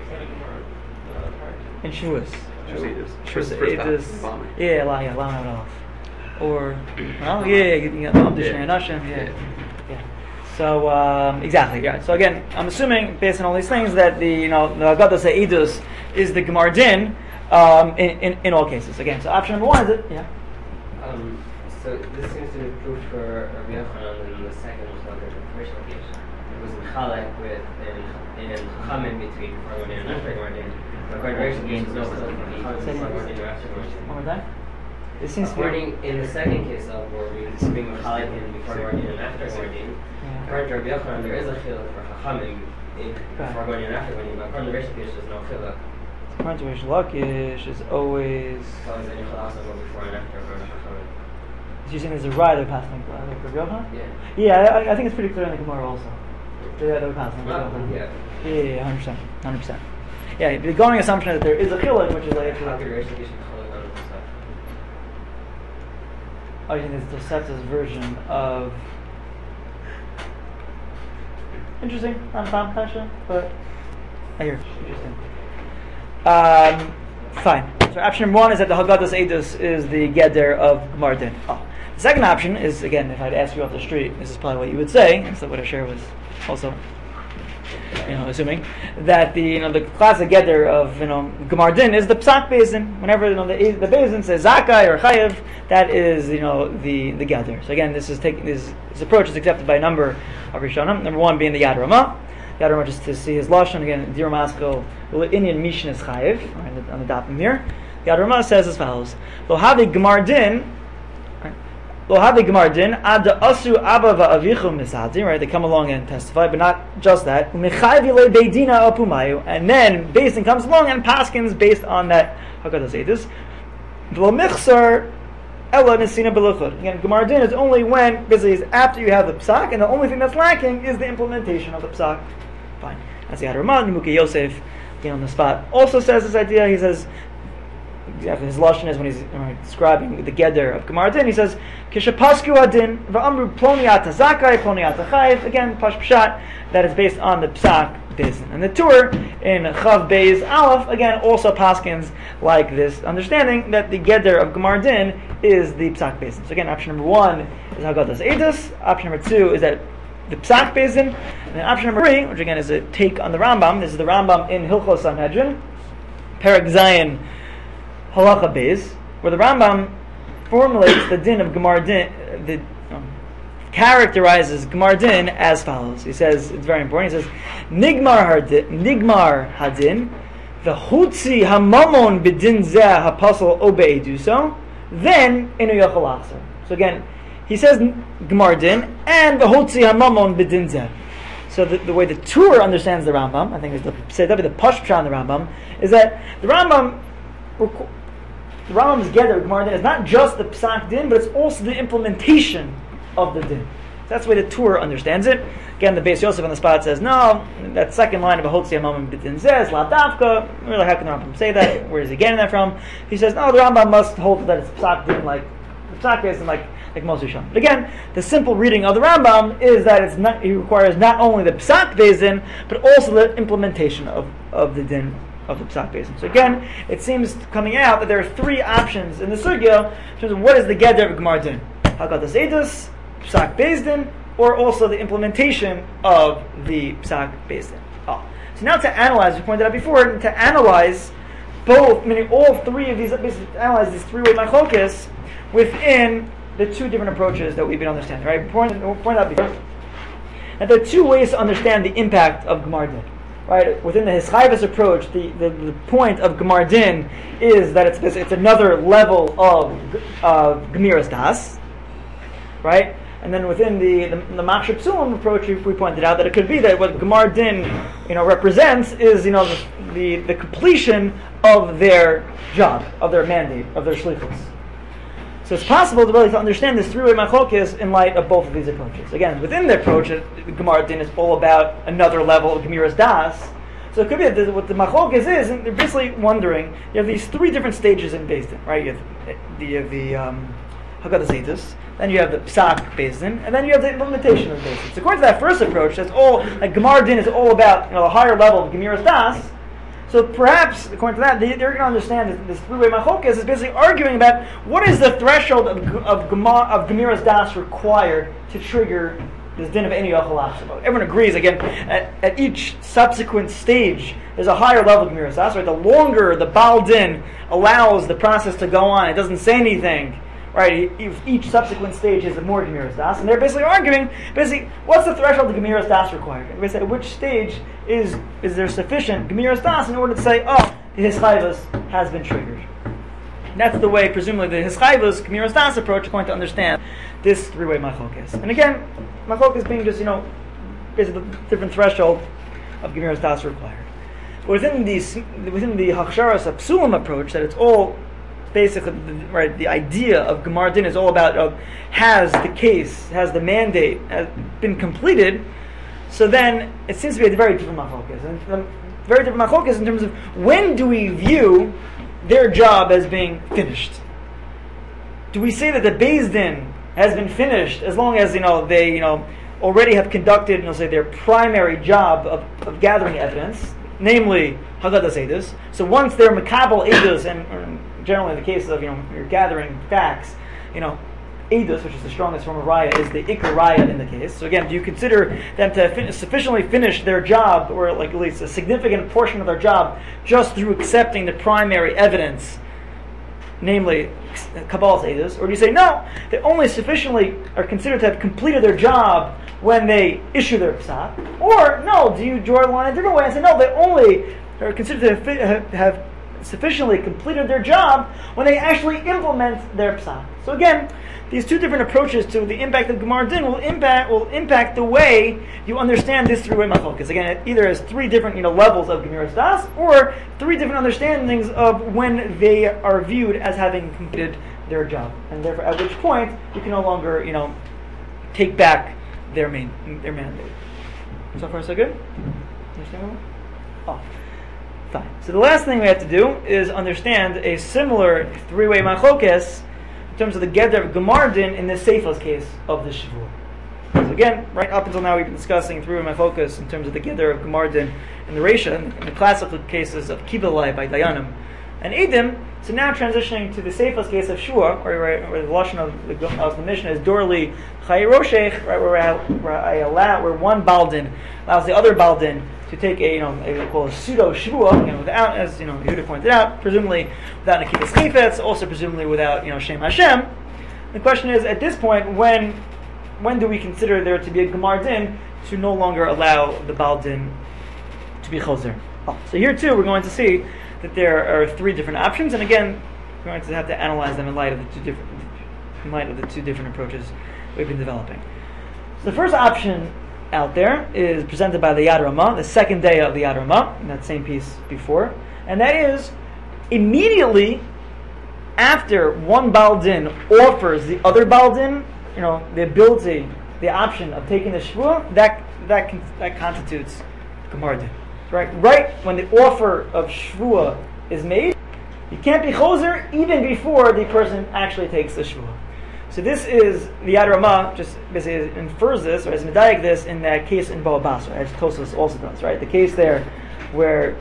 In Shuas. Shosai Edus. Shuas First, first half, Edus. vomit. Yeah, la yeah, la it off. Or well, yeah, yeah, you got Abdush Yeah. and Hashem, yeah. Yeah. So um, exactly, yeah. So again, I'm assuming based on all these things that the you know the Haggadah Seidus is the Gemar Din um, in, in in all cases. Again, so option number one is it? Yeah. Um, so this seems to be proof for Rabbi Yochanan in the second Mashiach, the first location. It was in Chalak with in in Chachamim between before going in and after going in. But according to Reish Lakish, there's no chiluk between before going in or after going in. One more time. It seems to be. According in the second case of where we speak of Chalak in before going in and after going in. Yeah. According to Rabbi Yochanan, there is a chiluk for Chachamim in- before going in and after going in. But according to Reish Lakish, there's no chiluk. According to Reish Lakish is always. So is any chiluk go before and after going to Chachamim? So you're saying there's a rider passing like Rabbi Yochanan? Yeah. Yeah, I, I think it's pretty clear in the Gemara also. Yeah, they're passing. Oh, yeah. Yeah, yeah, yeah, hundred percent, hundred percent. Yeah, the going assumption is that there is a chiluk, which is like. How could Reish Lakish chiluk on this stuff? Oh, you think it's Tosefta's version of. Interesting, not a bomb passion, but I hear. Interesting. Um, fine. So option number one is that the Haggadah Seidus is the Geder of Gemara Din. Oh. The second option is, again, if I'd ask you off the street, this is probably what you would say, and so what I share was also, you know, assuming that the you know the classic Geder of you know Gemara Din is the Psak Bezin. Whenever you know the the Bezin says Zakai or Chayev, that is you know the the Geder. So again, this is taking this this approach is accepted by a number of Rishonim. Number one being the Yad Ramah. Yad Ramah, just to see his lashon again. Dir Masko Inyan Mishnas Chayev right, on the dapim here. Yad Ramah says as follows: Lo havi Gemara Din. Lo havi Gemara Din ad asu abba va'avichu misadi. Right, they come along and testify, but not just that. Umechayvi le beidina apumayu, and then Beis Din comes along and paskins based on that Haggadah Seidus. V'lo michsar Ella Nesina Beluchud. Again, Gemara Din is only when, basically, is after you have the psak, and the only thing that's lacking is the implementation of the psak. Fine. As the Hadramah, Nimuki Yosef, again on the spot, also says this idea. He says, exactly, his lashon is when he's uh, describing the geder of Gemara Din, he says, Kishapasku Adin, Va'amru Ploniat Zakai, Ploniat Chayiv, again, Pash Pshat, that is based on the psak. Bezin. And the tour in Chav Beis Aleph again also paskins like this, understanding that the geder of Gemara Din is the psak bezin. So again, option number one is Haggadas Eidos. Option number two is that the psak bezin, and then option number three, which again is a take on the Rambam. This is the Rambam in Hilchos Sanhedrin, Perek Zayin Halacha Beis, where the Rambam formulates the din of Gemara Din, the um, characterizes Gemara Din as follows. He says, it's very important, he says, Nigmar hadin, Nigmar hadin, v'chutzi hamamon b'din zeh hapasal obeiduso, then inu yochel achzer. So again, he says Gemara Din, and v'chutzi hamamon b'din zeh. So the, the way the Tur understands the Rambam, I think is the Sedavi, the Pashpsha on the Rambam, is that the Rambam, the Rambam's geder, Gemara Din, is not just the Psak Din, but it's also the implementation of the din. That's the way the Tur understands it. Again, the Beis Yosef on the spot says, no, that second line of a Hotzi Hamamim B'din Zeh, La Davka. Really, how can the Rambam say that? Where is he getting that from? He says, no, the Rambam must hold that it's Psak Din, like the Psak is, and like like Moshe Sham. But again, the simple reading of the Rambam is that it's not. He requires not only the Psak Bezin, but also the implementation of, of the din of the Psak Bezin. So again, it seems coming out that there are three options in the sugya in terms of what is the geder of Gemara Din. Haggadas Eidos, Psak Bezdin, or also the implementation of the Psak Bezdin. Oh. So now to analyze, we pointed out before, to analyze both, meaning all three of these, basically to analyze these three-way machlokes within the two different approaches that we've been understanding. Right? We pointed, we pointed out before that there are two ways to understand the impact of Gemara Din. Right? Within the Hischayvus approach, the, the, the point of Gemara Din is that it's it's another level of uh, Gemiras Das. Right? And then within the the, the Machshir Psulim approach, we, we pointed out that it could be that what Gemara Din, you know, represents is, you know, the, the, the completion of their job, of their mandate, of their shlichus. So it's possible to really to understand this three-way machlokes in light of both of these approaches. Again, within the approach, the Gemara Din is all about another level of Gemiras Das. So it could be that what the machlokes is, and they're basically wondering, you have these three different stages in Beis Din, right? You have the, you have the um, Haggadas Eidos, then you have the Psak Beis Din, and then you have the implementation of Beis Din. So according to that first approach, that's all, like Gemara Din is all about, you know, the higher level of Gemiras Das. So perhaps, according to that, they, they're going to understand that this three-way machlokes is basically arguing about what is the threshold of of, Gemar, of Gemiras Das required to trigger this din of Eni Yochel Achshav. Everyone agrees, again, at, at each subsequent stage, there's a higher level of Gemiras Das. Right? The longer the Baal Din allows the process to go on, it doesn't say anything. Right, each subsequent stage is more Gemiras Das, and they're basically arguing, basically, what's the threshold of Gemiras Das required? And basically, at which stage is is there sufficient Gemiras Das in order to say, oh, the Hischayvus has been triggered? And that's the way, presumably, the Hischayvus Gemiras Das approach is going to understand this three-way machlokes. And again, machlokes being just, you know, basically the different threshold of Gemiras Das required. But within the within the Hachsharas Psulim approach, that it's all basically, right, the idea of Gemara Din is all about uh, has the case, has the mandate has been completed, so then it seems to be a very different machlokes. And a very different machlokes in terms of when do we view their job as being finished? Do we say that the Beis Din has been finished as long as, you know, they, you know, already have conducted, you know, say, their primary job of, of gathering evidence, namely Haggadas Eidos. So once they're Makabel Eidos, and or generally in the case of, you know, you're gathering facts, you know, Eidos, which is the strongest form of Raya, is the Ikar Raya in the case. So again, do you consider them to fin- sufficiently finish their job, or like at least a significant portion of their job, just through accepting the primary evidence, namely Kabbalah's Eidos? Or do you say, no, they only sufficiently are considered to have completed their job when they issue their psak? Or, no, do you draw the line a different way and say, no, they only are considered to have, have sufficiently completed their job when they actually implement their psak? So again, these two different approaches to the impact of Gemara Din will impact will impact the way you understand this three-way machlokes. Again, it either has three different, you know, levels of Gemiras Das, or three different understandings of when they are viewed as having completed their job, and therefore at which point you can no longer, you know, take back their main their mandate. So far, so good. Understand? Oh, fine. So the last thing we have to do is understand a similar three-way machlokes in terms of the geder of Gemar din in the Seifos case of the Shavua. So again, right up until now we've been discussing three-way machlokes in terms of the geder of Gemar din in the Reisha, in the classical cases of Kibbelai by Dayanim and Edim. So now transitioning to the Seifos case of Shua, where, where, where the lashon of the, of the Mishnah is Dorli Chai Roshech, right, where I, where I allow, where one Baldin allows the other Baldin to take a, you know, a, we call a pseudo Shvua, you know, without, as you know, Yehuda pointed out, presumably without Nekitas Chifetz, also presumably without, you know, Shem Hashem. The question is, at this point, when when do we consider there to be a Gemar din to no longer allow the Baldin to be Choser? Oh, so here too, we're going to see that there are three different options, and again, we're going to have to analyze them in light of the two different, in light of the two different approaches we've been developing. So the first option out there is presented by the Yad Ramah, the second day of the Yad Ramah, in that same piece before, and that is immediately after one Baldin offers the other Baldin, you know, the ability, the option of taking the Shvua, that that that constitutes Gemar din. Right, right when the offer of Shvua is made, you can't be Choser even before the person actually takes the Shvua. So this is the Yad Ramah just basically infers this, or is medayik this in that case in Bava Basra, as Tosfos also does, right? The case there where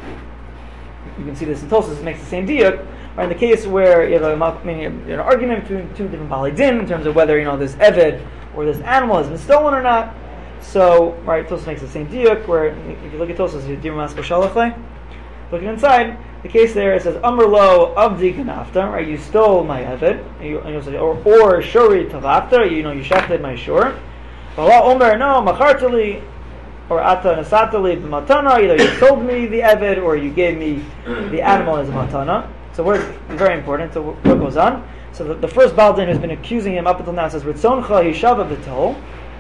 you can see this in Tosfos makes the same diuk, or in the case where you have a, meaning an argument between two different Bali Din in terms of whether, you know, this Eved or this animal has been stolen or not. So, right, Tosfos makes the same diuk, where if you look at Tosfos, you Dir Mas B'Shalachle, looking inside, the case there, it says, Amr lo avdi ganafta, right, you stole my Eved, and you, and you say, or, or shuri tavakta, you know, you shafted my shore. Vala omer, no, machartali, or ata nasatali b'matana, either you sold me the Eved, or you gave me the animal as a matana. So we're very important, so what goes on? So the, the first Baldin who's been accusing him up until now says, Ritzoncha hishava v'tol.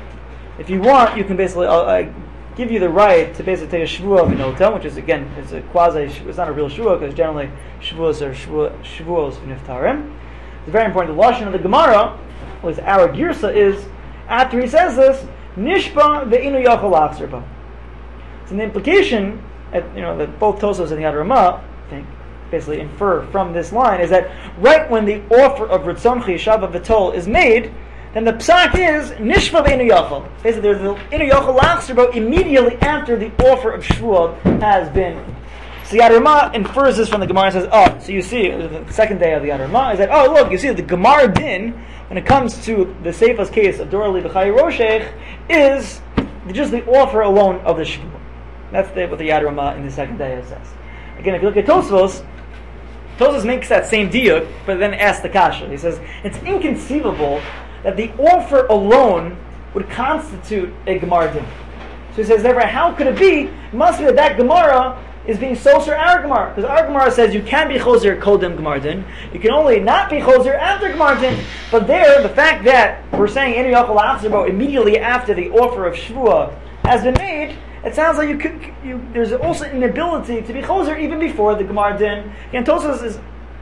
If you want, you can basically uh, uh, give you the right to basically take a shvua of an which is again it's a quasi. It's not a real shvua because generally shvuas are shvuos v'niftarim. It's very important. The lashon of the Gemara, with our girsa, is after he says this, nishba ve'inu yachol lachzerba. So the implication, at, you know, that both Tosfos and the Yad Ramah, I think, basically infer from this line is that right when the offer of Ritzonchi Shava V'tol is made, then the psak is nishva ve'inu yachol. Basically, there's the inu yachol lachzerba immediately after the offer of shvua has been. So Yad Ramah infers this from the Gemara and says, oh, so you see, the second day of the Yad Ramah is that, oh, look, you see that the Gemar din, when it comes to the Seifos case of Dorli B'chai Roshech, is just the offer alone of the shvua. That's the, what the Yad Ramah in the second day says. Again, if you look at Tosfos, Tosfos makes that same diuk, but then asks the kasha. He says, it's inconceivable that the offer alone would constitute a Gemar din. So he says, therefore, how could it be? It must be that that Gemara is being soser our Gemara. Because our Gemara says you can be choser kodem Gemar din. You can only not be choser after Gemar din. But there, the fact that we're saying inu yachol lachzerba immediately after the offer of shvua has been made, it sounds like you could. You, there's also an ability to be choser even before the Gemar din. And Tosfos is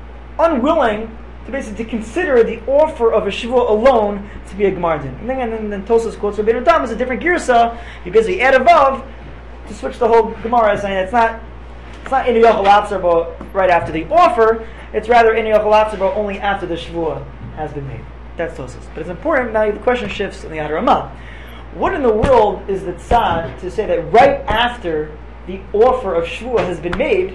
unwilling to basically to consider the offer of a shvua alone to be a Gemar din. And then, and then, then Tosfos quotes Rabbeinu Tam as a different girsa. You basically add a vav to switch the whole Gemara, saying it's not it's not inu yachol lachzerba right after the offer. It's rather inu yachol lachzerba only after the shvua has been made. That's Tosfos. But it's important now. The question shifts in the Yad Ramah. What in the world is the tzad to say that right after the offer of shvua has been made,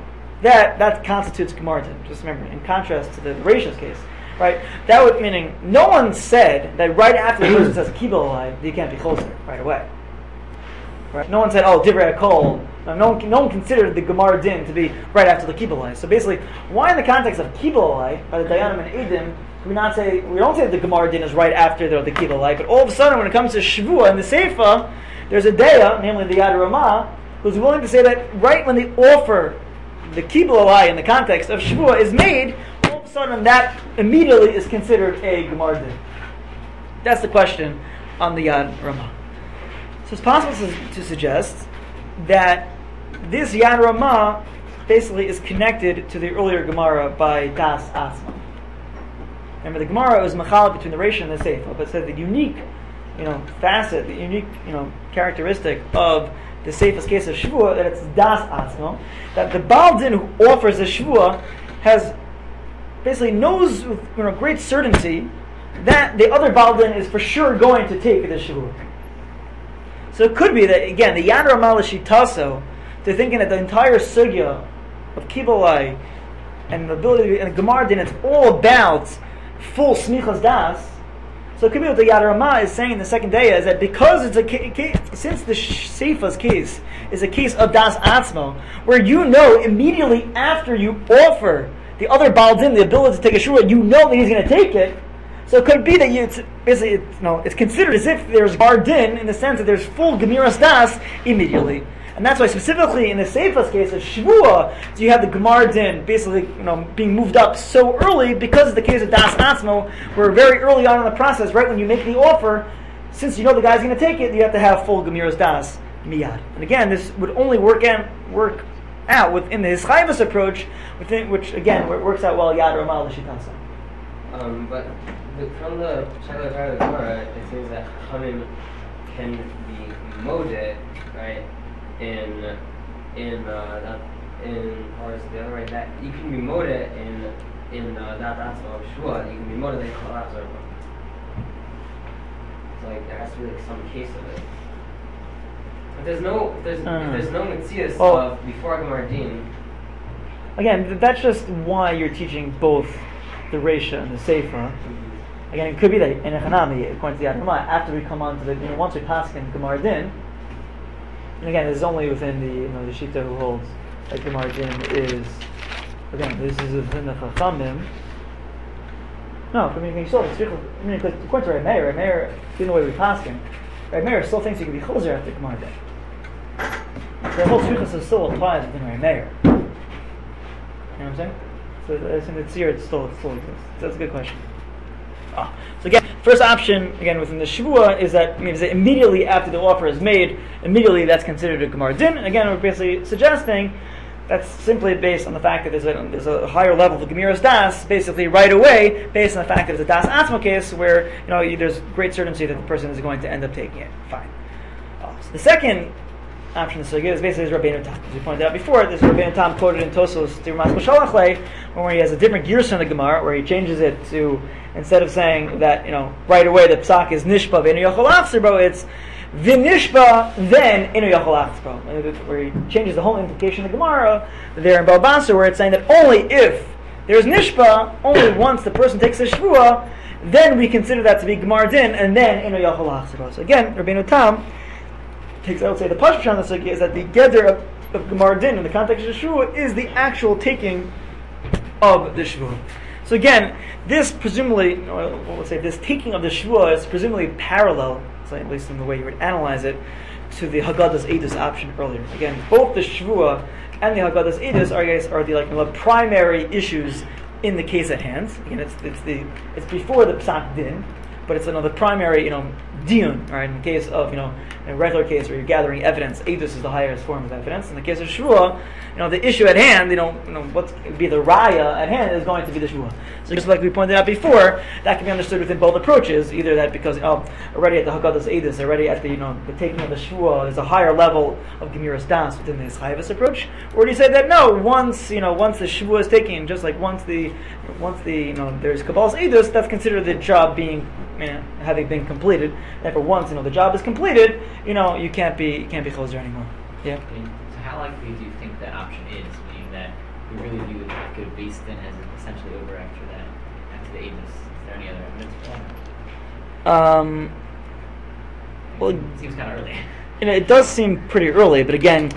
that that constitutes Gemar din? Just remember, in contrast to the Reisha's case, right? That would meaning no one said that right after the person says kibul alai, you can't be choser right away. Right? No one said, oh, divrei hakol. No one, no one considered the Gemar din to be right after the kibul alai. So basically, why in the context of kibul alai by the Dayanim and Edim, we not say we don't say that the Gemar din is right after the, the kibul alai, but all of a sudden when it comes to shvua and the seifa, there's a daya, namely the Yad Ramah, who's willing to say that right when the offer, the kibul alai in the context of shvua is made, all of a sudden that immediately is considered a Gemar din. That's the question on the Yad Ramah. So it's possible to, to suggest that this Yad Ramah basically is connected to the earlier Gemara by Das Asma. Remember, the Gemara was machalek between the Reisha and the Seifa, but said the unique, you know, facet, the unique, you know, characteristic of the Seifa's case of Shvua, that it's das atzmo, that the Baal Din who offers the Shvua has basically knows with, you know, great certainty that the other Baal Din is for sure going to take the Shvua. So it could be that, again, the Yad Ramah L'Shitaso, they're thinking that the entire sugya of Kibalai and the ability and the Gemara Din, it's all about full smichas das. So it could be what the Yad Ramah is saying in the second day is that because it's a ca- ca- since the Seifa's case is a case of das atzmo, where you know immediately after you offer the other Baal Din the ability to take a shura, you know that he's going to take it. So it could be that you, it's basically it's, you know, it's considered as if there's bar din in the sense that there's full gemiras das immediately, and that's why specifically in the Seifa's case of Shvua, do you have the Gemar din basically, you know, being moved up so early because of the case of Das Atzmo, where very early on in the process, right when you make the offer, since you know the guy's going to take it, you have to have full gemiras das miyad. And again, this would only work out work out within the Hischayvus approach, within which again works out well Yad Ramah L'Shitasa. Um, but the, from the Shaila part of the Gemara, it seems that Chachamim can be moded, right? In in uh, that, in or is the other way that you can be moded in in uh, that that's of Shua. You can be moded in Kolaz or so like there has to be like some case of it. But there's no if there's Uh, if there's no mitzias well, of before Gemar Din. Again, th- that's just why you're teaching both the Reisha and the Seifa. Again, it could be that in a Hanami, according to the Yad Ramah, after we come on to the, you know, once we pass in Gemar Din, and again, this is only within the, you know, the Shita who holds that Gemar Din is, again, this is within the Chachamim. No, I mean, you still, it's, I mean, because according to Reb Meir, Reb Meir, even the way we pass him, Reb Meir still thinks you can be Chulzer after Gemar Din. So the whole Shvichas still applies within Reb Meir. You know what I'm saying? So I think it's here, it still, it still exists. So that's a good question. Ah. So again, first option, again, within the Shavua, is that means that immediately after the offer is made, immediately that's considered a Gemar Din. And again, we're basically suggesting that's simply based on the fact that there's a, there's a higher level of Gemiras Das, basically right away, based on the fact that it's a Das Atzma case where, you know, you, there's great certainty that the person is going to end up taking it. Fine. Ah. So the second option to is basically is Rabbeinu Tam. As we pointed out before, this Rabbeinu Tam quoted in Tosos Tirmas B'Shalachle, where he has a different gears in the Gemara, where he changes it to, instead of saying that, you know, right away the psak is nishba v'enu yachol achzero, it's v'nishba then enu yachol achzero, where he changes the whole implication of the Gemara there in Baba Basra, where it's saying that only if there's nishba, only once the person takes the shvua, then we consider that to be Gemar Din, and then enu yachol achzero. So again, Rabbeinu Tam takes, I would say, the pashut on the sugya is that the geder of, of Gemar Din in the context of shvua is the actual taking of the shvua. So again, this presumably, or let's say, this taking of the shvua is presumably parallel, so at least in the way you would analyze it, to the Haggadah's Eidos option earlier. Again, both the shvua and the Haggadah's Eidos are, guys, are the like the primary issues in the case at hand. Again, it's it's the it's before the psak din, but it's another primary, you know, diun. Right? In the case of, you know, in a regular case where you're gathering evidence, Eidos is the highest form of evidence. In the case of shvua, you know, the issue at hand, you know, you know what's be the raya at hand is going to be the shvua. So just like we pointed out before, that can be understood within both approaches. Either that because, oh, already at the Haggadah's Eidos, already at the, you know, the taking of the shvua, there's a higher level of Gemiras Das within the Hischayvus approach. Or do you say that no, once, you know, once the shvua is taken, just like once the once the you know there's Kabbalah's Eidos, that's considered the job being, you know, having been completed. Therefore, once, you know, the job is completed, you know, you can't be you can't be Choser anymore. Yeah. I mean, so how likely do you think that option is, meaning that we really view the Hakka of Beis Din as essentially over after that, after the Eidos? Is there any other evidence for that? Um. Well, it seems kind of early. You know, it does seem pretty early, but again,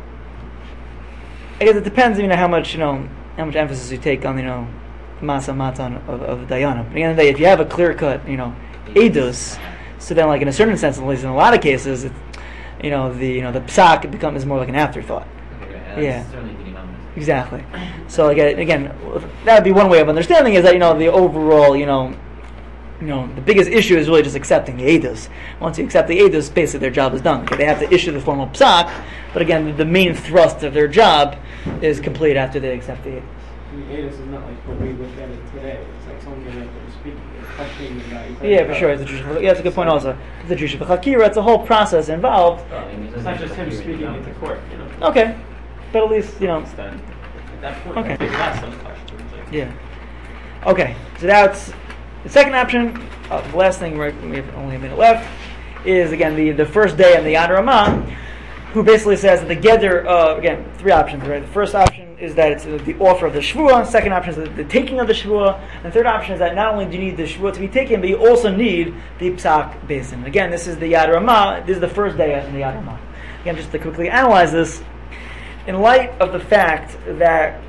I guess it depends, you know, how much, you know, how much emphasis you take on, you know, masa matan of, of Dayana. But at the end of the day, if you have a clear cut, you know, Eidos, so then, like in a certain sense, at least in a lot of cases, it, you know, the you know the psak becomes more like an afterthought. Okay, right. That's Yeah. certainly getting on this. Exactly. So again, again, that would be one way of understanding is that, you know, the overall, you know, you know, the biggest issue is really just accepting the Eidos. Once you accept the Eidos, basically their job is done. Okay, they have to issue the formal psak, but again, the, the main thrust of their job is complete after they accept the Eidos. the anus is not like what we look at it today. It's like someone getting up and speaking, it's touching the guy. Yeah, for sure. It's a Jewish, yeah, that's a good point also. It's a Jewish Chakira. It's a whole process involved. Well, I mean, it It's doesn't not have just to him be speaking written into down. court, you know. Okay, but at least you know. It's done. At that point, Okay. it lasts some questions. Like, Yeah. Okay, so that's the second option. Uh, the last thing, right, we have only a minute left, is again the, the first day of the Yad Ramah, who basically says that the Geder, uh, again, three options, right? The first option is that it's uh, the offer of the Shvuah, second option is the, the taking of the Shvuah, and the third option is that not only do you need the Shvuah to be taken, but you also need the Psak Basin. Again, this is the Yad Ramah, this is the first day in the Yad Ramah. Again, just to quickly analyze this, in light of the fact that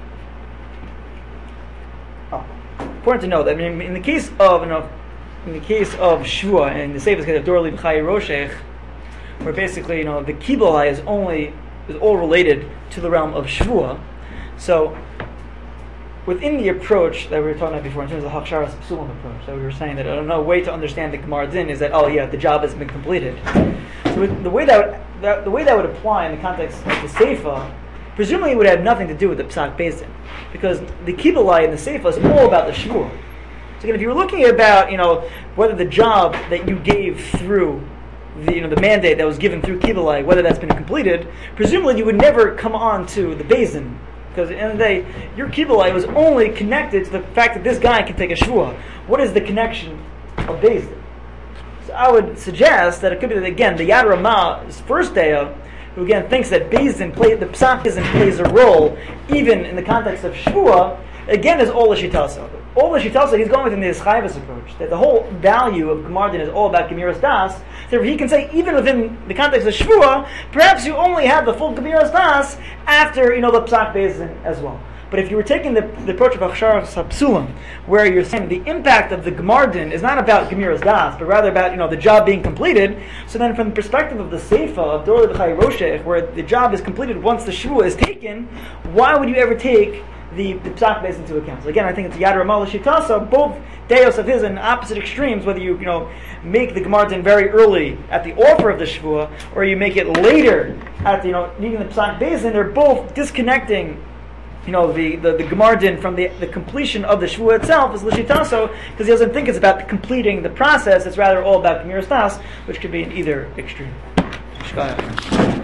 important to know that I mean, in the case of you know, in the case of Shvuah and the Seif's case of Dorli B'chai Roshech, where basically you know the Kibbalah is only is all related to the realm of Shvuah. So within the approach that we were talking about before, in terms of the Haksharas Psulim approach, that we were saying that I don't know, a way to understand the Gemara Din is that oh yeah, the job has been completed. So the way that, would, that the way that would apply in the context of the Seifa, presumably it would have nothing to do with the Psak Basin, because the Kibbalah in the Seifa is all about the Shvuah. So again, if you were looking about, you know, whether the job that you gave through the, you know, the mandate that was given through Kibbalah, whether that's been completed, presumably you would never come on to the Basin, because at the end of the day, your Kibbalah was only connected to the fact that this guy can take a Shvuah. What is the connection of Basin? So I would suggest that it could be that, again, the Yad Ramah's first day of, who again thinks that Bezdin play, the Psak Bezdin plays a role even in the context of Shvuah, again is all Lashitasa. All Lashitasa, he's going within the Eschayvus approach, that the whole value of Gemardin is all about Gemiras Das. So he can say even within the context of Shvuah, perhaps you only have the full Gemiras Das after you know the Psak Bezdin as well. But if you were taking the, the approach of Achshar Sapsulam, where you're saying the impact of the Gemardin is not about Gemiras Das, but rather about you know the job being completed, so then from the perspective of the Seifa, of Dorli B'chai Roshech, where the job is completed once the Shvuah is taken, why would you ever take the, the Psak Beis into account? So again, I think it's Yad Ramah L'Shitasa, both Deos of his in opposite extremes, whether you you know make the Gemardin very early at the offer of the Shvuah, or you make it later at the, you know needing the Psak Beis, they're both disconnecting you know, the, the, the Gemardin from the, the completion of the Shvuah itself is L'Shitaso, because he doesn't think it's about completing the process, it's rather all about Gemiras Das, which could be in either extreme. Shkaya.